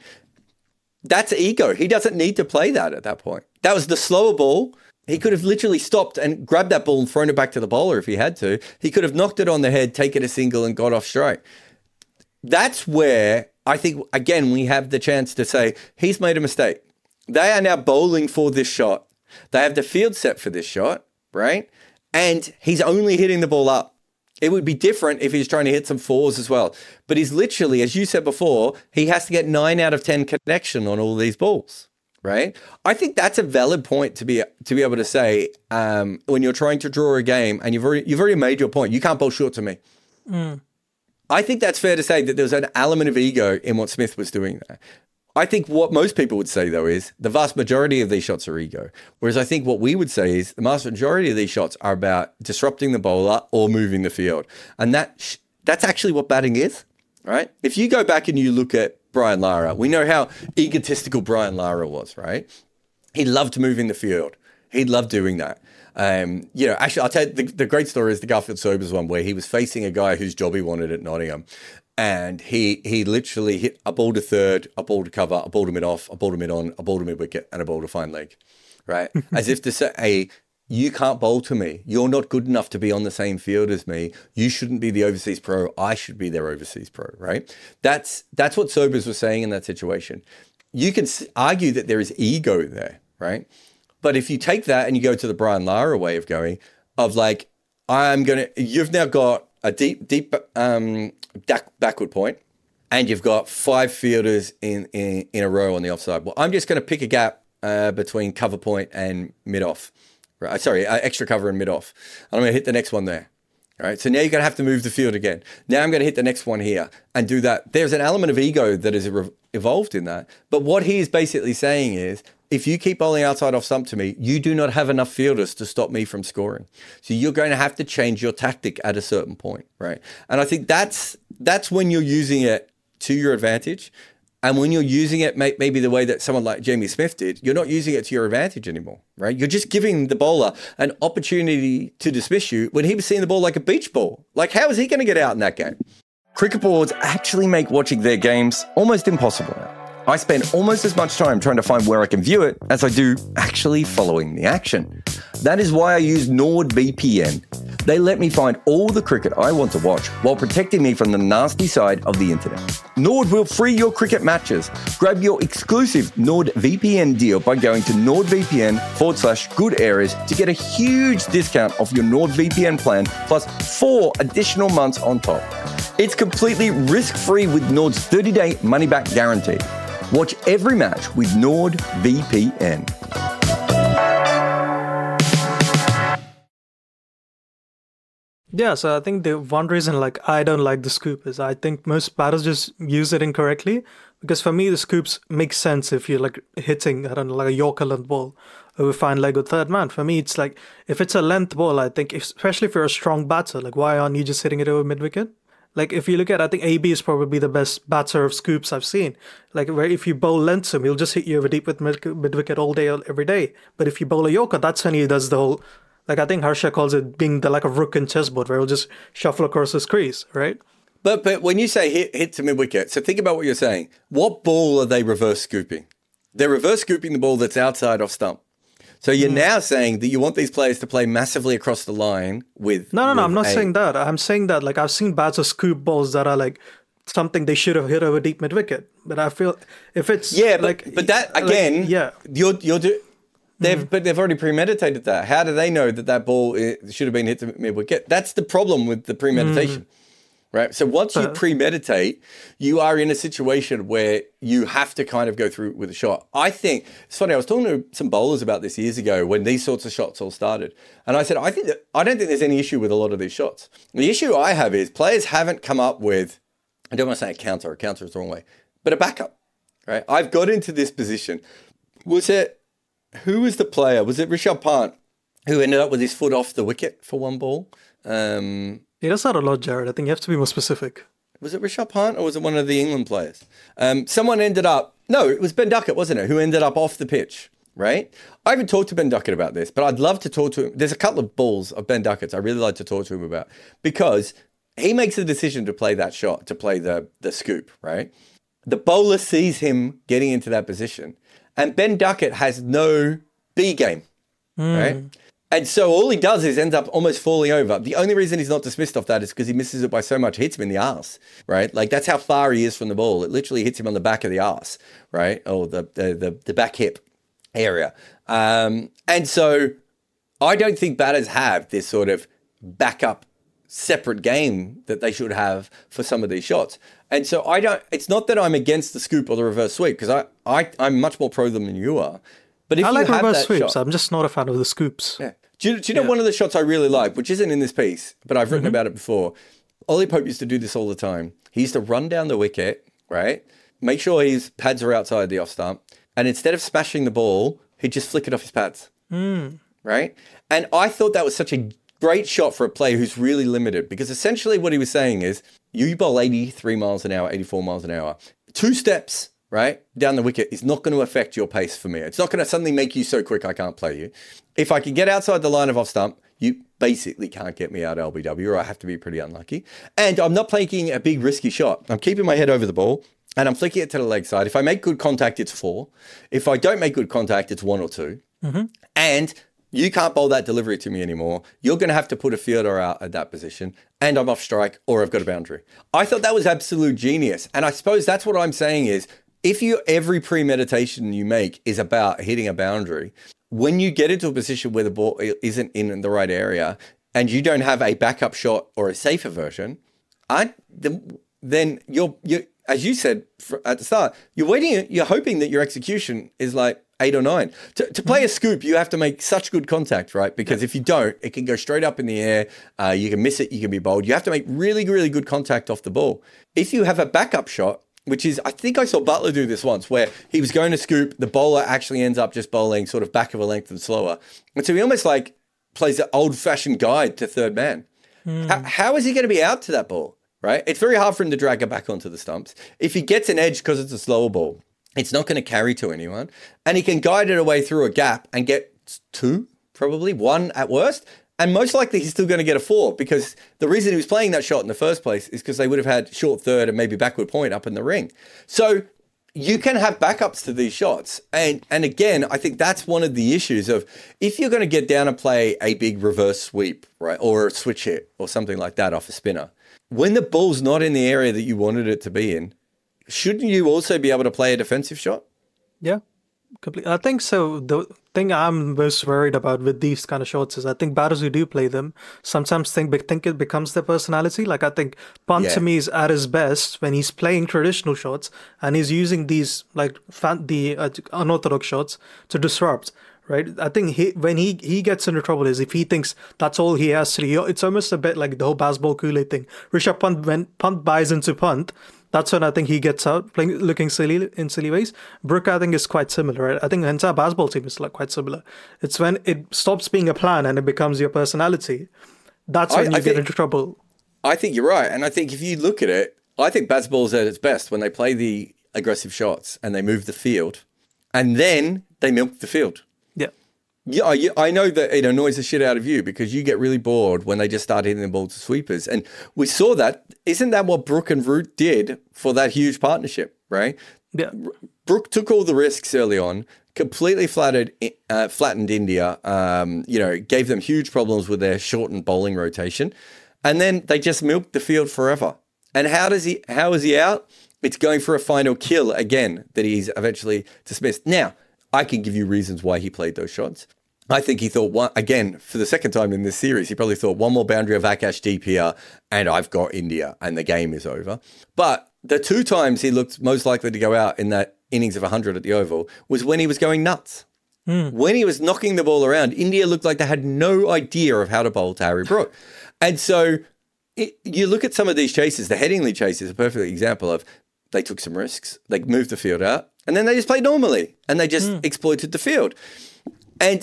That's ego. He doesn't need to play that at that point. That was the slower ball. He could have literally stopped and grabbed that ball and thrown it back to the bowler if he had to. He could have knocked it on the head, taken a single and got off strike. That's where I think, again, we have the chance to say, he's made a mistake. They are now bowling for this shot. They have the field set for this shot, right? And he's only hitting the ball up. It would be different if he's trying to hit some fours as well. But he's literally, as you said before, he has to get nine out of ten connection on all these balls, right? I think that's a valid point to be to be able to say um, when you're trying to draw a game and you've already, you've already made your point. You can't bowl short to me. Mm. I think that's fair to say that there was an element of ego in what Smith was doing there. I think what most people would say, though, is the vast majority of these shots are ego. Whereas I think what we would say is the vast majority of these shots are about disrupting the bowler or moving the field. And that that's actually what batting is, right? If you go back and you look at Brian Lara, we know how egotistical Brian Lara was, right? He loved moving the field. He loved doing that. Um, you know, actually, I'll tell you, the, the great story is the Garfield Sobers one where he was facing a guy whose job he wanted at Nottingham. And he he literally hit a ball to third, a ball to cover, a ball to mid off, a ball to mid on, a ball to mid wicket, and a ball to fine leg, right? As if to say, hey, you can't bowl to me. You're not good enough to be on the same field as me. You shouldn't be the overseas pro. I should be their overseas pro, right? That's that's what Sobers was saying in that situation. You can argue that there is ego there, right? But if you take that and you go to the Brian Lara way of going, of like, I'm going to, you've now got a deep, deep um, back, backward point, and you've got five fielders in, in, in a row on the offside. Well, I'm just going to pick a gap uh, between cover point and mid-off. Right? Sorry, uh, extra cover and mid-off. And I'm going to hit the next one there. All right, so now you're going to have to move the field again. Now I'm going to hit the next one here and do that. There's an element of ego that is re- evolved in that. But what he is basically saying is, if you keep bowling outside off stump to me, you do not have enough fielders to stop me from scoring. So you're going to have to change your tactic at a certain point, right? And I think that's that's when you're using it to your advantage. And when you're using it may, maybe the way that someone like Jamie Smith did, you're not using it to your advantage anymore, right? You're just giving the bowler an opportunity to dismiss you when he was seeing the ball like a beach ball. Like, how is he going to get out in that game? Cricket boards actually make watching their games almost impossible now. I spend almost as much time trying to find where I can view it as I do actually following the action. That is why I use NordVPN. They let me find all the cricket I want to watch while protecting me from the nasty side of the internet. Nord will free your cricket matches. Grab your exclusive NordVPN deal by going to NordVPN forward slash good areas to get a huge discount off your NordVPN plan plus four additional months on top. It's completely risk-free with Nord's thirty-day money-back guarantee. Watch every match with NordVPN. Yeah, so I think the one reason like I don't like the scoop is I think most batters just use it incorrectly. Because for me, the scoops make sense if you're like hitting, I don't know, like a Yorker length ball over fine leg or third man. For me, it's like if it's a length ball, I think, if, especially if you're a strong batter, like why aren't you just hitting it over mid wicket? Like, if you look at, I think A B is probably the best batter of scoops I've seen. Like, where if you bowl length to him, he'll just hit you over deep with mid, mid wicket all day, every day. But if you bowl a Yorker, that's when he does the whole, like, I think Harsha calls it being the like a rook in chessboard, where he'll just shuffle across his crease, right? But but when you say hit, hit to mid wicket, so think about what you're saying. What ball are they reverse scooping? They're reverse scooping the ball that's outside off stump. So you're mm. now saying that you want these players to play massively across the line with... No, no, no, with I'm not a... saying that. I'm saying that, like, I've seen batters scoop balls that are, like, something they should have hit over deep mid-wicket. But I feel if it's... Yeah, but, like... but that, again, like, yeah. you're... you're do- they've, mm. But they've already premeditated that. How do they know that that ball should have been hit to mid-wicket? That's the problem with the premeditation, mm. right? So once you Uh, premeditate, you are in a situation where you have to kind of go through with a shot. I think, it's funny, I was talking to some bowlers about this years ago when these sorts of shots all started. And I said, I think that, I don't think there's any issue with a lot of these shots. The issue I have is players haven't come up with, I don't want to say a counter, a counter is the wrong way, but a backup, right? I've got into this position. Was it, who was the player? Was it Rishabh Pant who ended up with his foot off the wicket for one ball? Um, It does that a lot, Jared. I think you have to be more specific. Was it Rishabh Pant or was it one of the England players? Um, someone ended up, no, it was Ben Duckett, wasn't it? Who ended up off the pitch, right? I haven't talked to Ben Duckett about this, but I'd love to talk to him. There's a couple of balls of Ben Duckett's I really like to talk to him about because he makes the decision to play that shot, to play the, the scoop, right? The bowler sees him getting into that position and Ben Duckett has no B game, mm. right? And so all he does is ends up almost falling over. The only reason he's not dismissed off that is because he misses it by so much, hits him in the arse, right? Like that's how far he is from the ball. It literally hits him on the back of the arse, right? Or the the the, the back hip area. Um, and so I don't think batters have this sort of backup separate game that they should have for some of these shots. And so I don't, it's not that I'm against the scoop or the reverse sweep because I, I, I'm much more pro them than you are. But if I you like have reverse that sweeps. shot, I'm just not a fan of the scoops. yeah. Do you, do you know Yeah. one of the shots I really like, which isn't in this piece, but I've written Mm-hmm. about it before? Ollie Pope used to do this all the time. He used to run down the wicket, right? Make sure his pads are outside the off stump. And instead of smashing the ball, he'd just flick it off his pads, Mm. right? And I thought that was such a great shot for a player who's really limited because essentially what he was saying is you bowl eighty-three miles an hour, eighty-four miles an hour. Two steps, right, down the wicket is not going to affect your pace for me. It's not going to suddenly make you so quick I can't play you. If I can get outside the line of off stump, you basically can't get me out L B W or I have to be pretty unlucky. And I'm not playing a big risky shot. I'm keeping my head over the ball and I'm flicking it to the leg side. If I make good contact, it's four. If I don't make good contact, it's one or two. Mm-hmm. And you can't bowl that delivery to me anymore. You're going to have to put a fielder out at that position and I'm off strike or I've got a boundary. I thought that was absolute genius. And I suppose that's what I'm saying is if you every premeditation you make is about hitting a boundary, when you get into a position where the ball isn't in the right area and you don't have a backup shot or a safer version, I, then you're, you're, as you said at the start, you're waiting, you're hoping that your execution is like eight or nine. To, to play a scoop, you have to make such good contact, right? Because if you don't, it can go straight up in the air. Uh, you can miss it. You can be bowled. You have to make really, really good contact off the ball. If you have a backup shot, which is, I think I saw Butler do this once where he was going to scoop, the bowler actually ends up just bowling sort of back of a length and slower. And so he almost like plays an old fashioned guide to third man. Mm. How, how is he going to be out to that ball, right? It's very hard for him to drag it back onto the stumps. If he gets an edge because it's a slower ball, it's not going to carry to anyone. And he can guide it away through a gap and get two, probably one at worst. And most likely he's still going to get a four because the reason he was playing that shot in the first place is because they would have had short third and maybe backward point up in the ring. So you can have backups to these shots. And and again, I think that's one of the issues of if you're going to get down and play a big reverse sweep, right, or a switch hit or something like that off a spinner, when the ball's not in the area that you wanted it to be in, shouldn't you also be able to play a defensive shot? Yeah. Completely. I think so. The thing I'm most worried about with these kind of shots is I think batters who do play them sometimes think think it becomes their personality. Like I think Pant Yeah. to me is at his best when he's playing traditional shots and he's using these like fan, the uh, unorthodox shots to disrupt. Right. I think he when he he gets into trouble is if he thinks that's all he has to do. It's almost a bit like the whole baseball Kool-Aid thing. Rishabh Pant when Pant buys into Pant. That's when I think he gets out, playing, looking silly in silly ways. Brook, I think, is quite similar. Right? I think the entire baseball team is like quite similar. It's when it stops being a plan and it becomes your personality. That's when I- you I get think- into trouble. I think you're right. And I think if you look at it, I think baseball's at its best when they play the aggressive shots and they move the field and then they milk the field. Yeah. Yeah, I, I know that it annoys the shit out of you because you get really bored when they just start hitting the ball to sweepers. And we saw that. Isn't that what Brook and Root did for that huge partnership, right? Yeah. Brook took all the risks early on, completely flattered, uh, flattened India, um, you know, gave them huge problems with their shortened bowling rotation. And then they just milked the field forever. And how does he, how is he out? It's going for a final kill again that he's eventually dismissed. Now, I can give you reasons why he played those shots. I think he thought, one again, for the second time in this series, he probably thought one more boundary of Akash deep here, and I've got India, and the game is over. But the two times he looked most likely to go out in that innings of one hundred at the Oval was when he was going nuts. Mm. When he was knocking the ball around, India looked like they had no idea of how to bowl to Harry Brook. And so it, you look at some of these chases, the Headingley chase is a perfect example of they took some risks, they moved the field out, and then they just played normally, and they just mm. exploited the field. And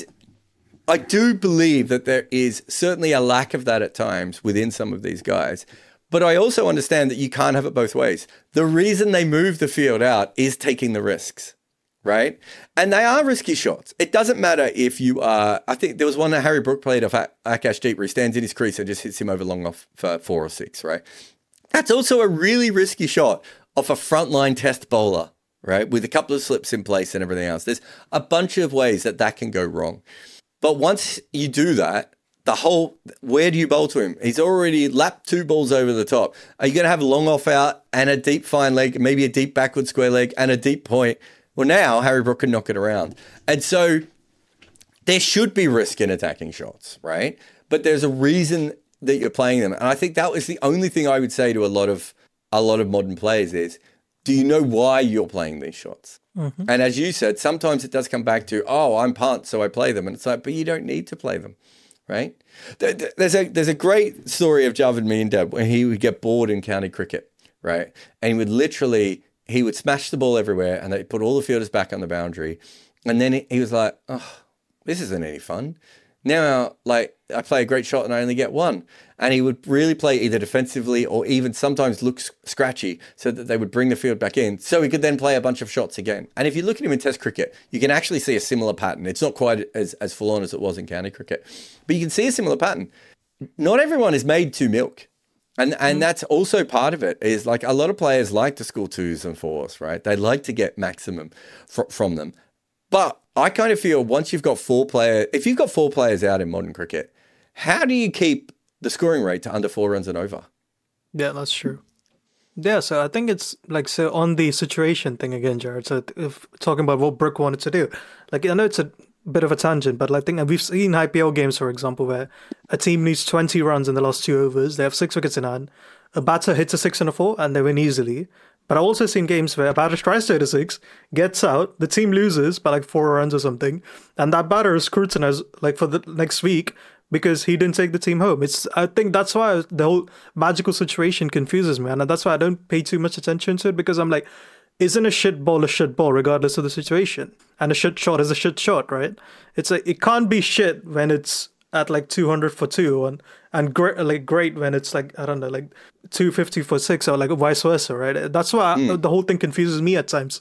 I do believe that there is certainly a lack of that at times within some of these guys. But I also understand that you can't have it both ways. The reason they move the field out is taking the risks, right? And they are risky shots. It doesn't matter if you are, I think there was one that Harry Brook played off Akash Deep where he stands in his crease and just hits him over long off for four or six, right? That's also a really risky shot off a frontline test bowler, right? With a couple of slips in place and everything else. There's a bunch of ways that that can go wrong. But once you do that, the whole, where do you bowl to him? He's already lapped two balls over the top. Are you going to have a long off out and a deep fine leg, maybe a deep backward square leg and a deep point? Well, now Harry Brook can knock it around. And so there should be risk in attacking shots, right? But there's a reason that you're playing them. And I think that was the only thing I would say to a lot of a lot of modern players is, do you know why you're playing these shots? Mm-hmm. And as you said, sometimes it does come back to, oh, I'm punt, so I play them. And it's like, but you don't need to play them, right? There's a there's a great story of Javed Miandad where he would get bored in county cricket, right? And he would literally, he would smash the ball everywhere and they'd put all the fielders back on the boundary. And then he, he was like, oh, this isn't any fun. Now, like, I play a great shot and I only get one. And he would really play either defensively or even sometimes look scratchy so that they would bring the field back in so he could then play a bunch of shots again. And if you look at him in Test cricket, you can actually see a similar pattern. It's not quite as, as full on as it was in county cricket, but you can see a similar pattern. Not everyone is made to milk. And and that's also part of it is like a lot of players like to score twos and fours, right? They like to get maximum fr- from them. But I kind of feel once you've got four players, if you've got four players out in modern cricket, how do you keep the scoring rate to under four runs and over? Yeah, that's true. Yeah, so I think it's like, so on the situation thing again, Jared, so if talking about what Brook wanted to do, like I know it's a bit of a tangent, but I think we've seen I P L games, for example, where a team needs twenty runs in the last two overs, they have six wickets in hand, a batter hits a six and a four, and they win easily. But I've also seen games where a batter tries to hit a six, gets out, the team loses by like four runs or something, and that batter is scrutinized like for the next week because he didn't take the team home. It's I think that's why the whole magical situation confuses me, and that's why I don't pay too much attention to it, because I'm like, isn't a shit ball a shit ball regardless of the situation? And a shit shot is a shit shot, right? It's like, it can't be shit when it's at like two hundred for two and and great like great when it's like, I don't know, like two fifty for six or like vice versa, right? That's why mm. I, the whole thing confuses me at times.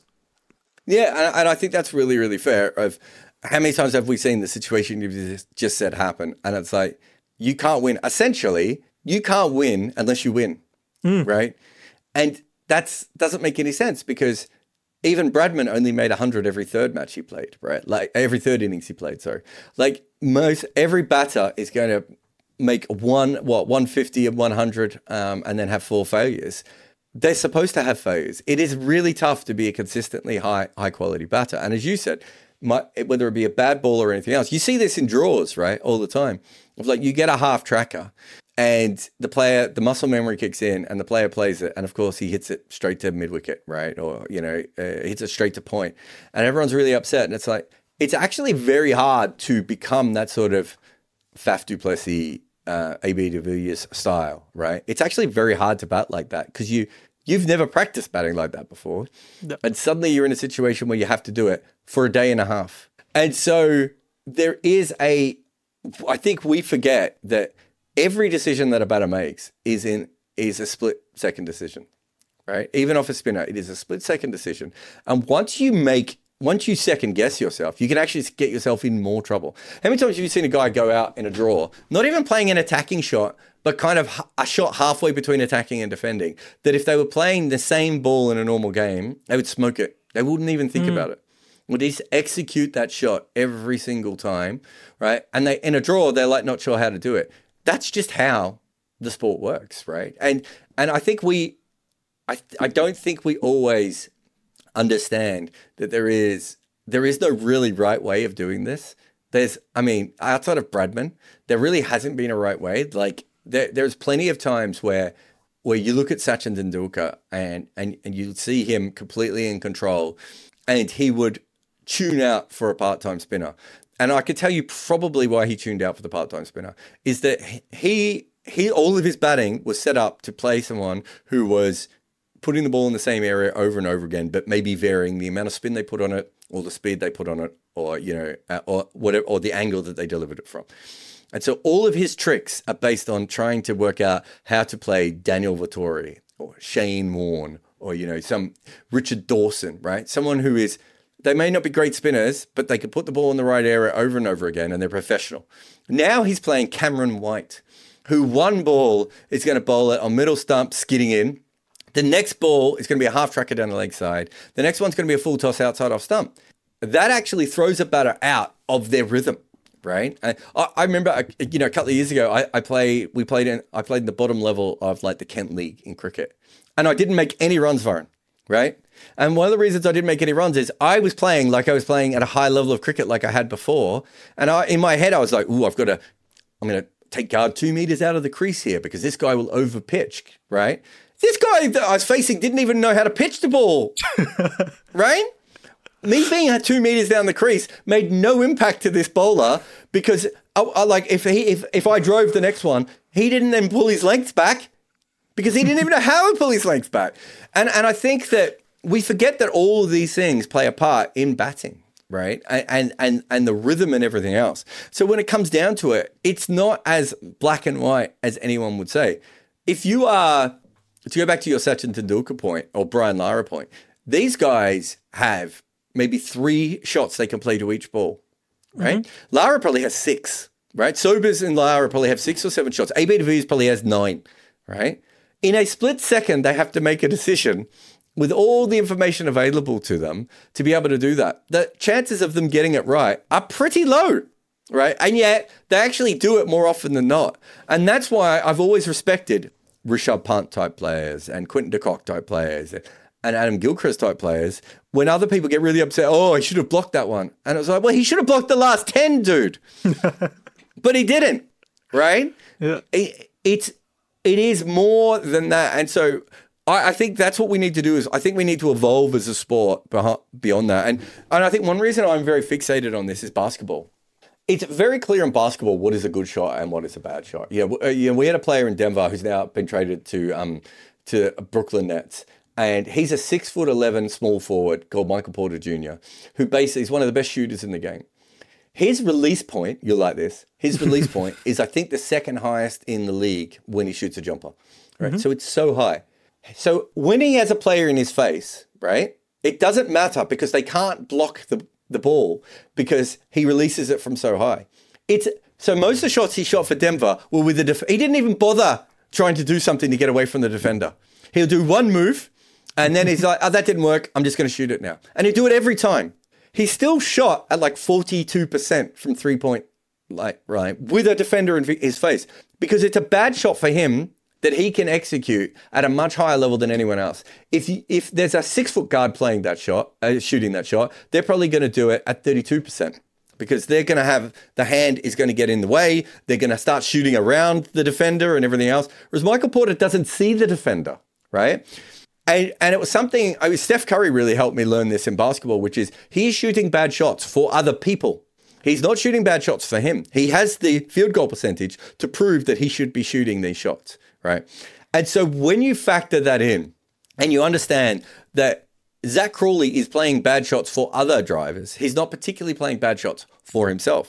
Yeah, and, and I think that's really, really fair. Of how many times have we seen the situation you just said happen? And it's like, you can't win. Essentially, you can't win unless you win, mm. right? And that's doesn't make any sense because even Bradman only made one hundred every third match he played, right? Like every third innings he played, sorry. Like most, every batter is going to make one, what, one fifty and one hundred um, and then have four failures. They're supposed to have failures. It is really tough to be a consistently high, high quality batter. And as you said, my, whether it be a bad ball or anything else, you see this in draws, right? All the time. Of like you get a half tracker and the player, the muscle memory kicks in and the player plays it. And of course he hits it straight to mid wicket, right? Or, you know, uh, hits it straight to point and everyone's really upset. And it's like, it's actually very hard to become that sort of Faf du Plessis, uh, A B de Villiers style, right? It's actually very hard to bat like that because you, you've never practiced batting like that before. No. And suddenly you're in a situation where you have to do it for a day and a half. And so there is a, I think we forget that every decision that a batter makes is in is a split second decision, right? Even off a spinner, it is a split second decision. And once you make, once you second guess yourself, you can actually get yourself in more trouble. How many times have you seen a guy go out in a draw, not even playing an attacking shot, but kind of a shot halfway between attacking and defending, that if they were playing the same ball in a normal game, they would smoke it. They wouldn't even think mm. about it. Would just execute that shot every single time, right? And they in a draw, they're like not sure how to do it. That's just how the sport works, right? And and I think we, I I don't think we always understand that there is there is no really right way of doing this. There's, I mean, outside of Bradman, there really hasn't been a right way. Like there, there's plenty of times where where you look at Sachin Tendulkar and and and you see him completely in control, and he would tune out for a part-time spinner. And I could tell you probably why he tuned out for the part-time spinner is that he he all of his batting was set up to play someone who was putting the ball in the same area over and over again, but maybe varying the amount of spin they put on it, or the speed they put on it, or you know, uh, or whatever, or the angle that they delivered it from. And so all of his tricks are based on trying to work out how to play Daniel Vettori or Shane Warne or you know some Richard Dawson, right? Someone who is they may not be great spinners, but they can put the ball in the right area over and over again, and they're professional. Now he's playing Cameron White, who one ball is going to bowl it on middle stump, skidding in. The next ball is going to be a half tracker down the leg side. The next one's going to be a full toss outside off stump. That actually throws a batter out of their rhythm, right? I, I remember, you know, a couple of years ago, I, I play, we played in, I played in the bottom level of like the Kent League in cricket, and I didn't make any runs for him, right? And one of the reasons I didn't make any runs is I was playing like I was playing at a high level of cricket like I had before, and I, in my head I was like, "Ooh, I've got to, I'm going to take guard two meters out of the crease here because this guy will over pitch, right?" This guy that I was facing didn't even know how to pitch the ball, right? Me being at two meters down the crease made no impact to this bowler because, I, I, like, if he if if I drove the next one, he didn't then pull his length back because he didn't even know how to pull his length back. And and I think that we forget that all of these things play a part in batting, right? And and and the rhythm and everything else. So when it comes down to it, it's not as black and white as anyone would say. If you are to go back to your Sachin Tendulkar point or Brian Lara point, these guys have maybe three shots they can play to each ball, right? Mm-hmm. Lara probably has six, right? Sobers and Lara probably have six or seven shots. A B de Villiers probably has nine, right? In a split second, they have to make a decision with all the information available to them to be able to do that. The chances of them getting it right are pretty low, right? And yet they actually do it more often than not. And that's why I've always respected Rishabh Pant type players and Quinton de Kock type players and Adam Gilchrist type players. When other people get really upset, oh, he should have blocked that one. And it was like, well, he should have blocked the last ten, dude. But he didn't, right? Yeah. It, it's, it is more than that. And so I, I think that's what we need to do is I think we need to evolve as a sport beyond that. And, and I think one reason I'm very fixated on this is basketball. It's very clear in basketball what is a good shot and what is a bad shot. Yeah, you know, you know, we had a player in Denver who's now been traded to um, to Brooklyn Nets, and he's a six foot eleven small forward called Michael Porter Junior, who basically is one of the best shooters in the game. His release point, you'll like this. His release point is I think the second highest in the league when he shoots a jumper. Right, mm-hmm. So it's so high. So when he has a player in his face, right, it doesn't matter because they can't block the. the ball because he releases it from so high. It's so most of the shots he shot for Denver were with the def- he didn't even bother trying to do something to get away from the defender. He'll do one move and then he's like, oh, that didn't work. I'm just going to shoot it now. And he'll do it every time. He still shot at like forty-two percent from three point, like, right, with a defender in his face because it's a bad shot for him that he can execute at a much higher level than anyone else. If you, if there's a six-foot guard playing that shot, uh, shooting that shot, they're probably going to do it at thirty-two percent because they're going to have, the hand is going to get in the way. They're going to start shooting around the defender and everything else. Whereas Michael Porter doesn't see the defender, right? And, and it was something, I mean, Steph Curry really helped me learn this in basketball, which is he's shooting bad shots for other people. He's not shooting bad shots for him. He has the field goal percentage to prove that he should be shooting these shots. Right. And so when you factor that in and you understand that Zach Crawley is playing bad shots for other drivers, he's not particularly playing bad shots for himself.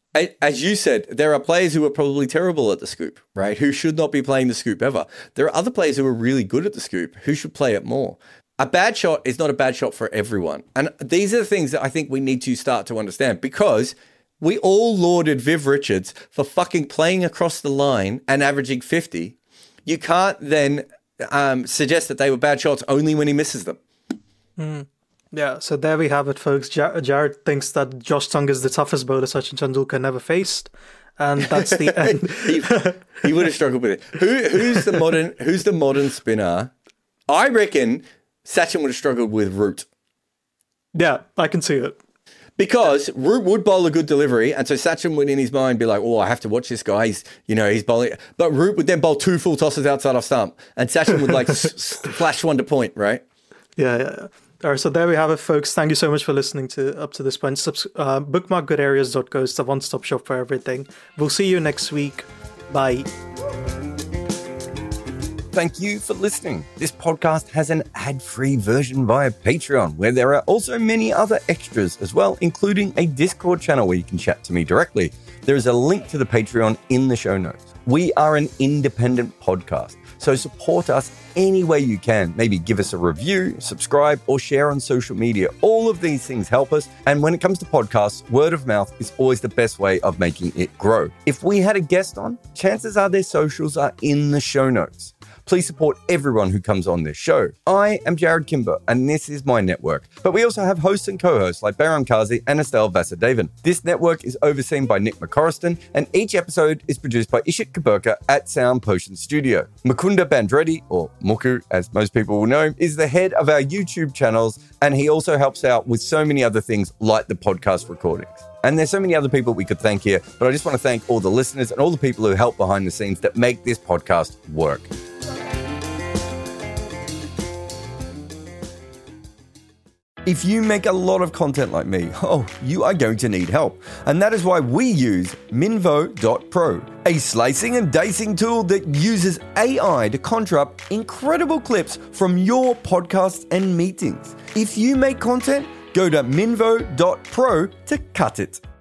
As you said, there are players who are probably terrible at the scoop, right? Who should not be playing the scoop ever. There are other players who are really good at the scoop who should play it more. A bad shot is not a bad shot for everyone. And these are the things that I think we need to start to understand because we all lauded Viv Richards for fucking playing across the line and averaging fifty. You can't then um, suggest that they were bad shots only when he misses them. Mm. Yeah, so there we have it, folks. Jar- Jared thinks that Josh Tongue is the toughest bowler Sachin Tendulkar never faced, and that's the end. he, he would have struggled with it. Who, who's the modern? Who's the modern spinner? I reckon Sachin would have struggled with Root. Yeah, I can see it. Because Root would bowl a good delivery, and so Sachin would in his mind be like, oh, I have to watch this guy. He's, you know, he's bowling. But Root would then bowl two full tosses outside off stump, and Sachin would like s- s- flash one to point, right? Yeah, yeah, yeah. All right, so there we have it, folks. Thank you so much for listening to up to this point. Subs- uh, bookmark good areas dot co. It's the one-stop shop for everything. We'll see you next week. Bye. Thank you for listening. This podcast has an ad-free version via Patreon, where there are also many other extras as well, including a Discord channel where you can chat to me directly. There is a link to the Patreon in the show notes. We are an independent podcast, so support us any way you can. Maybe give us a review, subscribe, or share on social media. All of these things help us. And when it comes to podcasts, word of mouth is always the best way of making it grow. If we had a guest on, chances are their socials are in the show notes. Please support everyone who comes on this show. I am Jared Kimber, and this is my network. But we also have hosts and co-hosts like Bahram Kazi and Estelle Vasudevan. This network is overseen by Nick McCorriston, and each episode is produced by Ishit Kaburka at Sound Potion Studio. Mukunda Bandreddi, or Muku as most people will know, is the head of our YouTube channels, and he also helps out with so many other things like the podcast recordings. And there's so many other people we could thank here, but I just want to thank all the listeners and all the people who help behind the scenes that make this podcast work. If you make a lot of content like me, oh, you are going to need help. And that is why we use Minvo dot pro, a slicing and dicing tool that uses A I to conjure up incredible clips from your podcasts and meetings. If you make content, go to Minvo dot pro to cut it.